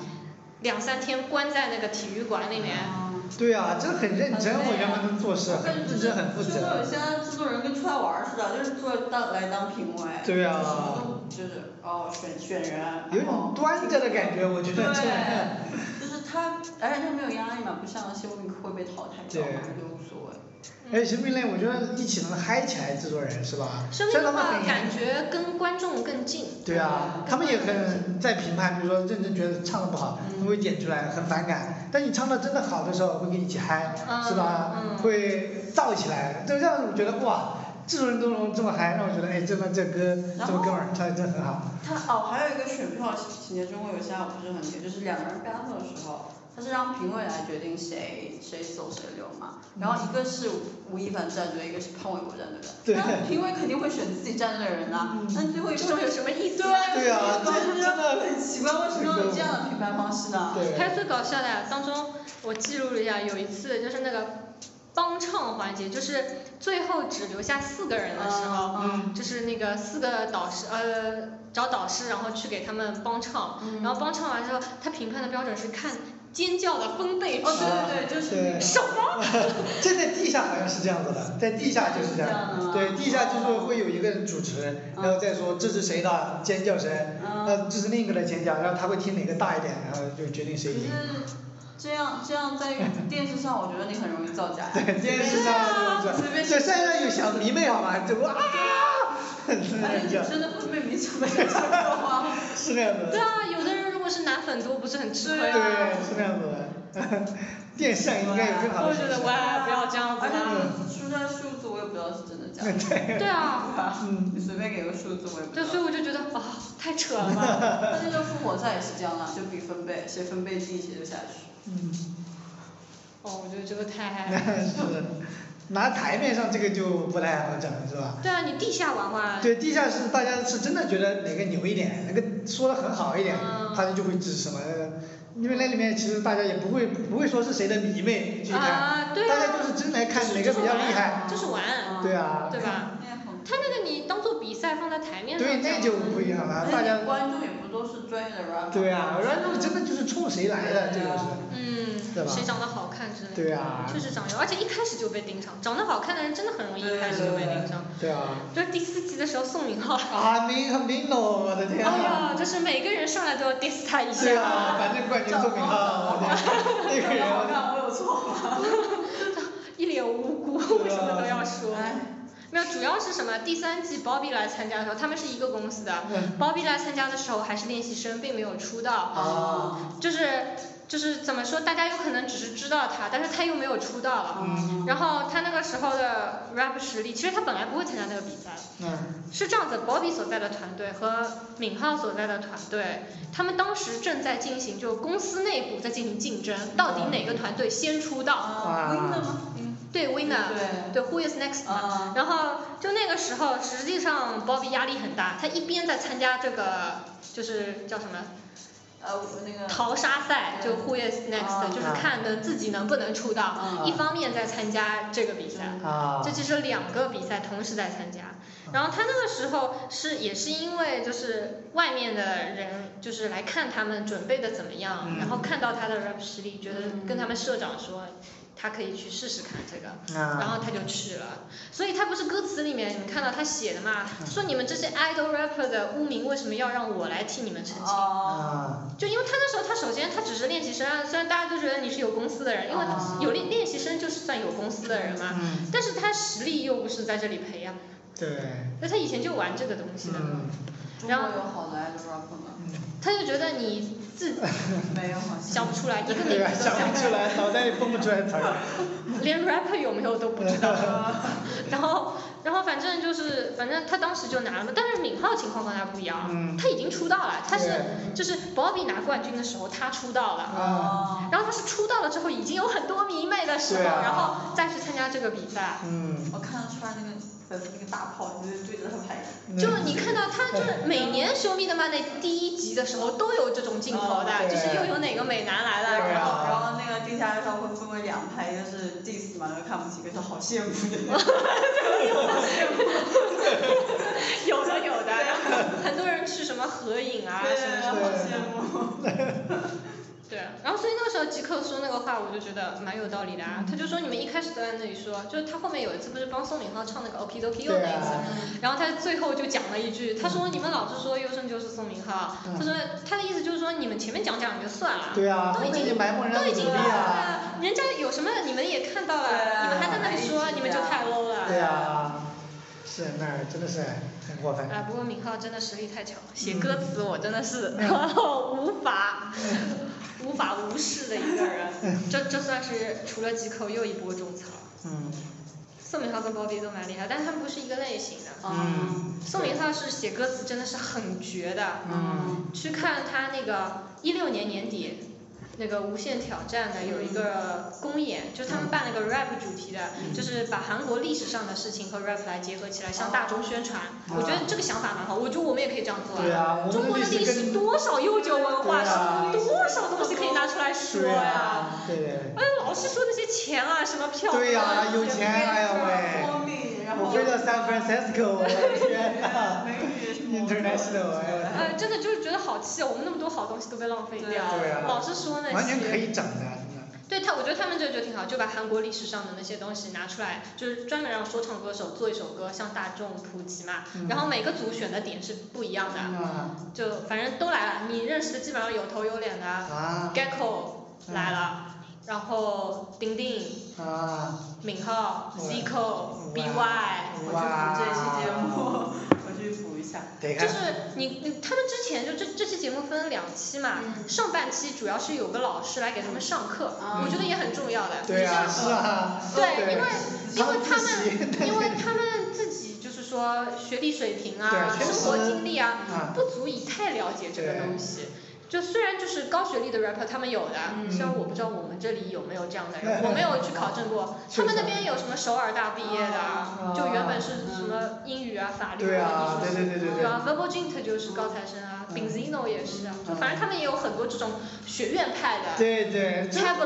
，2、3天关在那个体育馆里面。 对啊，这很认真，我觉得他们做事很认真很负责。 就有些制作人跟出来玩似的，就是来当评委。 对啊。 就是选人。 有种端着的感觉，我觉得。 对。就是他，而且他没有压力嘛，不像谢文会被淘汰掉嘛，就无所谓。 生命类我觉得一起能嗨起来，制作人是吧？ 生命的话感觉跟观众更近。 对啊，他们也很在评判，比如说认真觉得唱的不好，他们会点出来，很反感。但你唱的真的好的时候，会跟你一起嗨，是吧？会燥起来，就这样我觉得哇，制作人都能这么嗨，让我觉得这歌这么哥们儿唱的真的很好。 还有一个选票情节，中国有些我不是很理解，就是2个人 battle 的时候。他是让评委来决定谁走谁留嘛，然后一个是吴亦凡站队，一个是潘玮柏站队的，那评委肯定会选自己站队的人呐，那最后一个有什么意思？ 对啊，这真的很奇怪，为什么要有这样的评判方式呢？ 还有最搞笑的当中，我记录了一下，有一次就是那个帮唱环节，就是最后只留下4个人的时候，就是那个4个导师找导师，然后去给他们帮唱，然后帮唱完之后，他评判的标准是看尖叫的分贝区。 对，就是什么？ 这在地下好像是这样子的，在地下就是这样。对，地下就是会有一个人主持，然后再说这是谁的尖叫声，这是另一个的尖叫，然后他会听哪个大一点，然后就决定谁赢。 这样在电视上，我觉得你很容易造假。 对，电视上是这山上有小迷妹好吧，就哇。 而且女生的分贝比小妹要高啊。 是那样子。 对啊，有的人如果是拿粉多，不是很吃亏啊。 对，是那样子的。电视上应该有更好的。 我觉得哇，不要这样子啊。出来数字我也不知道是真的假的。 对啊。 你随便给个数字我也不知道。 对，所以我就觉得啊，太扯了吧。 那个复活赛也是这样啊，就比分贝，谁分贝低谁就下去。 哦，我觉得这个太。 是。拿台面上这个就不太好讲是吧？ 对啊，你地下玩玩。 对，地下是大家是真的觉得哪个牛一点，哪个说的很好一点，他就会支持嘛。因为那里面其实大家也不会说是谁的迷妹去看， 对啊、 大家就是真来看哪个比较厉害。 就是玩。 对啊。 对吧？他那个你当做比赛放在台面上。 对，那就不一样了，大家。 观众也不都是专业的 rapper。 对啊 ，rapper 真的就是冲谁来的，这个是。对吧？ 谁长得好看之类的。 对啊。 确实长得，而且一开始就被盯上，长得好看的人真的很容易一开始就被盯上。 对啊。 就是第4集的时候宋敏浩。 啊，明哦，我的天啊。 哎呀，就是每个人上来都要 diss 他一下。 对啊，反正冠军宋敏浩，那个人。 我有错吗？ 一脸无辜，为什么都要说？没有，主要是什么？第3季 Bobby 来参加的时候，他们是一个公司的。Bobby 来参加的时候还是练习生，并没有出道。就是怎么说，大家有可能只是知道他，但是他又没有出道了。然后他那个时候的 rap 实力，其实他本来不会参加那个比赛。是这样子 ，Bobby 所在的团队和敏浩所在的团队，他们当时正在进行，就公司内部在进行竞争，到底哪个团队先出道 ？Winner 吗？ 对 Winner， 对 Who is next 嘛。然后就那个时候，实际上 Bobby 压力很大，他一边在参加这个就是叫什么？ 那个淘沙赛，就 Who is next，就是看的自己能不能出道。一方面在参加这个比赛，这就是2个比赛同时在参加。然后他那个时候也是因为就是外面的人就是来看他们准备的怎么样，然后看到他的 rap 实力，觉得跟他们社长说。他可以去试试看这个，然后他就去了。所以他不是歌词里面你们看到他写的嘛，说你们这些 idol rapper 的污名为什么要让我来替你们澄清？就因为他那时候他首先他只是练习生，虽然大家都觉得你是有公司的人，因为有练习生就是算有公司的人嘛，但是他实力又不是在这里培养。 对。 那他以前就玩这个东西的嘛。 然后有好的 idol rapper 吗？ 他就觉得你没有想不出来，一个名字都想不出来，脑袋里蹦不出来词儿。 连 rapper 有没有都不知道。然后反正他当时就拿了嘛，但是敏浩情况跟他不一样，他已经出道了，他是就是 Bobby 拿冠军的时候他出道了，然后他是出道了之后已经有很多迷妹的时候，然后再去参加这个比赛。 我看得出来那个。那个大炮就是对着他拍。 就你看到他就是每年 Show Me the Money 第1集的时候都有这种镜头的，就是又有哪个美男来了， 然后那个地下上会分为2派，一个是 diss 嘛，又看不起，一个是好羡慕的。 有的，然后很多人去什么合影啊什么什么。 好羡慕。 对，然后所以那个时候吉克说那个话，我就觉得蛮有道理的啊。他就说你们一开始都在那里说，就是他后面有一次不是帮宋敏浩唱那个 Okie Dokie Yo 那一次，然后他最后就讲了一句，他说你们老是说优胜就是宋敏浩，他说他的意思就是说你们前面讲也就算了， 对啊， 都已经了， 人家有什么你们也看到了，你们还在那里说，你们就太 low 了。 对啊，是那儿真的是很过分。 不过敏浩真的实力太强了，写歌词我真的是无法无视的一个人，这算是除了吉口又一波种草。宋敏浩跟 Bobby 都蛮厉害，但是他们不是一个类型的。宋敏浩是写歌词真的是很绝的。去看他那个16年年底。那个无限挑战的有一个公演，就是他们办了个 rap 主题的，就是把韩国历史上的事情和 rap 来结合起来，向大众宣传。我觉得这个想法蛮好，我觉得我们也可以这样做。 对啊， 中国的历史多少悠久文化，多少东西可以拿出来说呀。 对。 老是说那些钱啊，什么票。 对呀，有钱哎呀喂。 后。 我飞到 San Francisco， 我的天呐 ，International， 真的就是觉得好气，我们那么多好东西都被浪费掉了，老是说那些。 完全可以整的。 对我觉得他们这就挺好，就把韩国历史上的那些东西拿出来，就是专门让说唱歌手做一首歌向大众普及嘛。然后每个组选的点是不一样的，就反正都来了，你认识的基本上有头有脸的，Gecko 来了，然后丁丁，敏浩，Zico，BY， 我去补这期节目，我去补一下。 就是他们之前就这期节目分2期嘛，上半期主要是有个老师来给他们上课，我觉得也很重要的。 对啊，是啊。 对，因为他们自己就是说学历水平啊，生活经历啊，不足以太了解这个东西。就虽然就是高学历的 rapper 他们有的，虽然我不知道我们这里有没有这样的人，我没有去考证过。他们那边有什么首尔大毕业的，就原本是什么英语啊、法律啊、艺术，对吧 ？Verbal Jint 就是高材生啊 ，Benzino 也是啊，就反正他们也有很多这种学院派的。 对。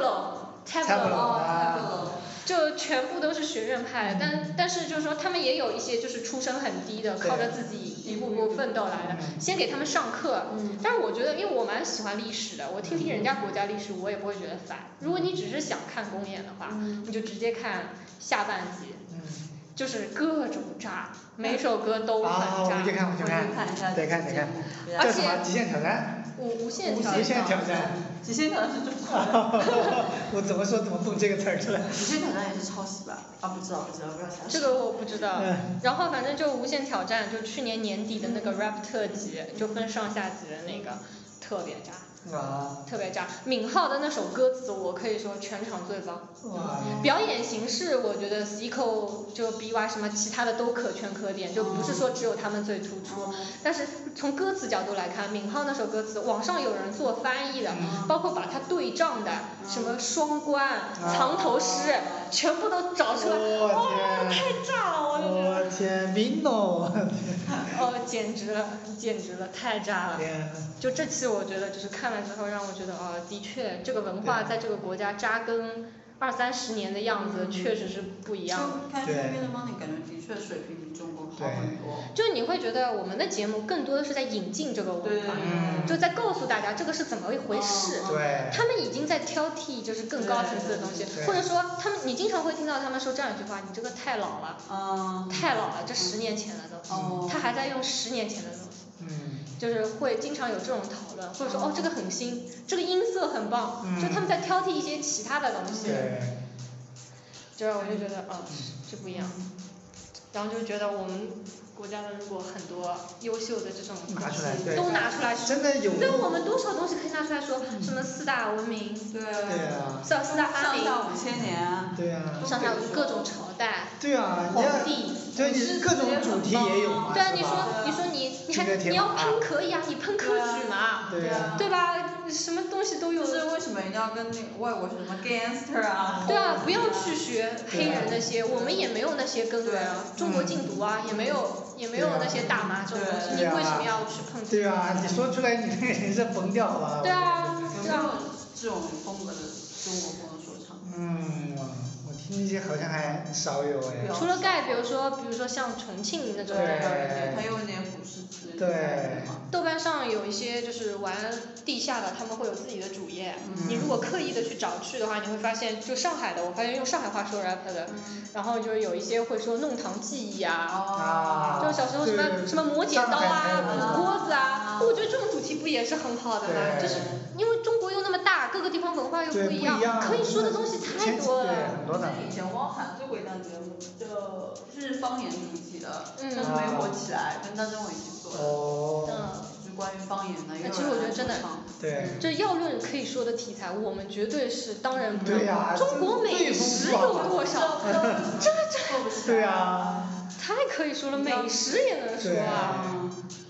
Tableau。就全部都是学院派，但是就是说他们也有一些就是出身很低的，靠着自己一步步奋斗来的，先给他们上课。但是我觉得，因为我蛮喜欢历史的，我听人家国家历史，我也不会觉得烦。如果你只是想看公演的话，你就直接看下半集，就是各种炸，每首歌都很炸。 我去看，得看。 而且极限挑战。 无限挑战。 极限挑战是中国的。 我怎么蹦这个词儿出来？ 极限挑战也是抄袭吧？不知道，不要瞎说。 这个我不知道。然后反正就无限挑战，就去年年底的那个 rap 特辑，就分上下集的那个，特别炸。特别炸，敏浩的那首歌词我可以说全场最棒。表演形式我觉得 Zico 就 BY 什么其他的都可圈可点，就不是说只有他们最突出。但是从歌词角度来看，敏浩那首歌词，网上有人做翻译的，包括把它对仗的，什么双关、藏头诗，全部都找出来，哇，太炸了，我就觉得。 我天，明诺。 简直了，太炸了。就这期我觉得就是看了之后让我觉得的确这个文化在这个国家扎根20-30年的样子确实是不一样的。 看身边的 Money 感觉的确水平比中国好很多。 就是你会觉得我们的节目更多的是在引进这个文化，就在告诉大家这个是怎么一回事。他们已经在挑剔就是更高层次的东西，或者说你经常会听到他们说这样一句话，你这个太老了，太老了，这10年前的东西，他还在用10年前的东西。就是会经常有这种讨论，或者说这个很新，这个音色很棒，就他们在挑剔一些其他的东西。就是我就觉得这不一样，然后就觉得我们国家的如果很多优秀的这种东西都拿出来说， 真的有。 对我们多少东西可以拿出来说，什么4大文明，4大发明， 上下5000年， 上下各种朝代，皇帝， 对，各种主题也有嘛。 对啊，你说你要喷可以啊，你喷科举嘛，对吧？什么东西都有。 就是为什么一定要跟那个外国什么 gangster 啊？ 对啊，不要去学黑人那些，我们也没有那些根源啊，中国禁毒啊，也没有那些大麻这种东西，你为什么要去碰？ 对啊，你说出来你那个人是疯掉了。 对啊， 这种风格的中国风的说唱。 我听一些好像还少有哎。 除了盖，比如说像重庆那种。 对，还有一点腐蚀之类的。 对。 豆瓣上有一些就是玩地下的，他们会有自己的主页。你如果刻意的去找去的话，你会发现，就上海的，我发现用上海话说 rap 的，然后就是有一些会说弄堂记忆啊，就小时候什么磨剪刀啊、锅子啊，我觉得这种主题不也是很好的吗？就是因为中国又那么大，各个地方文化又不一样，可以说的东西太多了。 对， 以前汪涵做过一档节目，就是方言主题的，但是没火起来，跟张政委一起做的。就是关于方言的。 其实我觉得真的，这要论可以说的题材，我们绝对是当仁不让。中国美食有多少？这。 对啊。 太可以说了，美食也能说啊。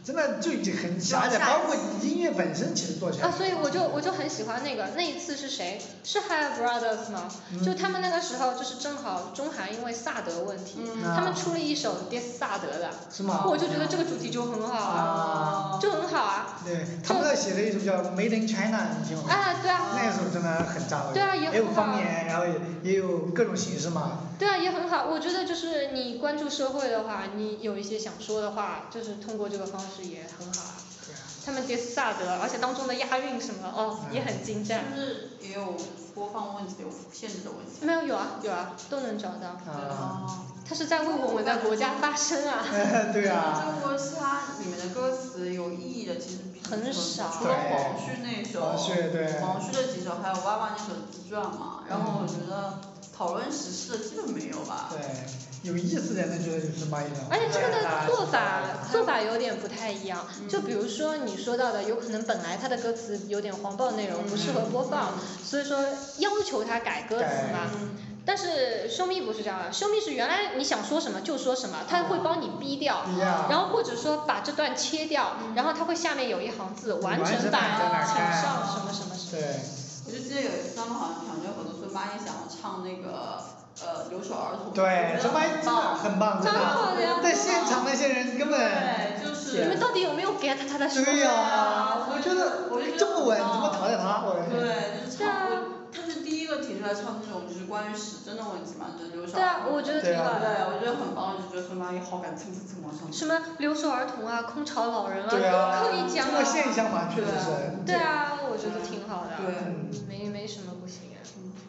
真的就已经很狭窄，包括音乐本身其实做起来。 所以我就很喜欢那一次是谁？是 Hi Brothers 吗？就他们那个时候就是正好中韩因为萨德问题，他们出了一首 Diss 萨德的。 是吗？ 我就觉得这个主题就很好就很好啊。 对，他们写了一首叫 Made in China， 你听过吗？ 对啊。 那首真的很炸。 对啊，也很好。 也有方言，然后也有各种形式嘛。 对啊，也很好。我觉得就是你关注社会的话，你有一些想说的话，就是通过这个方式也很好啊。 对啊。 他们Diss萨德，而且当中的押韵什么也很精湛。 是不是也有播放问题、有限制的问题？ 没有，有啊，都能找到。他是在为我们的国家发声啊。 对啊。 中国其他里面的歌词有意义的其实很少。 除了黄旭那首， 黄旭的几首，还有娃娃那首自传嘛。然后我觉得讨论时事的基本没有吧。 对，有意思的那就是蚂蚁人。 而且这个的做法有点不太一样。就比如说你说到的，有可能本来他的歌词有点黄暴内容，不适合播放，所以说要求他改歌词嘛。但是show me不是这样的，show me是原来你想说什么就说什么，他会帮你逼掉，然后或者说把这段切掉，然后他会下面有一行字完整版请上什么什么什么。 对。 我就记得有一次他们好像团队合作，孙蚂蚁想唱那个留守儿童。 对，孙蚂蚁真的很棒，真的。在现场那些人根本。 对，就是。 你们到底有没有 get 他的说？ 对呀，我觉得这么稳，怎么淘汰他？ 对，就是唱。他是第一个提出来唱这种就是关于史真的问题嘛，就是留守儿童。 对啊，我觉得挺好的。我觉得很棒，就觉得孙蚂蚁好敢蹭往上。 什么留守儿童啊，空巢老人啊，都可以讲。 这个现象嘛，确实是。 对啊，我觉得挺好的。 对。 没什么不行啊。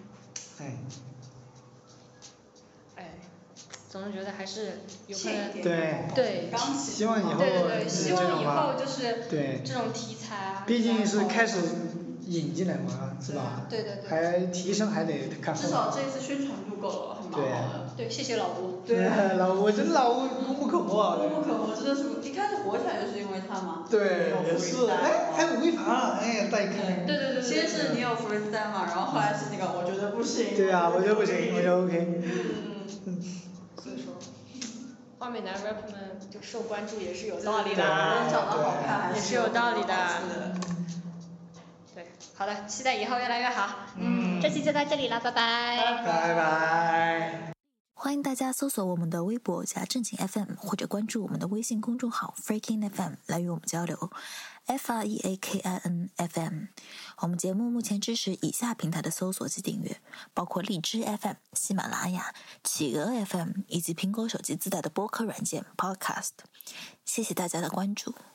总是觉得还是有可能。对。 希望以后。 对，希望以后就是这种题材啊。 毕竟是开始引进来嘛，是吧？ 对。 还提升还得看。 至少这次宣传度够了，很蛮好的。 对，谢谢老吴。 对，老吴真的老吴功不可没。 功不可没，真的是一开始火起来就是因为他嘛。 对，也是。还有违法了，再看。 对。 先是你有 freestyle 嘛，然后后来是那个我觉得不行。 对啊，我觉得不行，我觉得 OK。 所以说，花美男 rap 们就受关注也是有道理的。 长得好看也是有道理的。对，好的，期待以后越来越好。这期就到这里了，拜拜。 拜拜。 欢迎大家搜索我们的微博加正经 FM， 或者关注我们的微信公众号 Freaking FM 来与我们交流。FREAKIN FM。我们节目目前支持以下平台的搜索及订阅，包括荔枝 FM、喜马拉雅、企鹅 FM 以及苹果手机自带的播客软件 Podcast。谢谢大家的关注。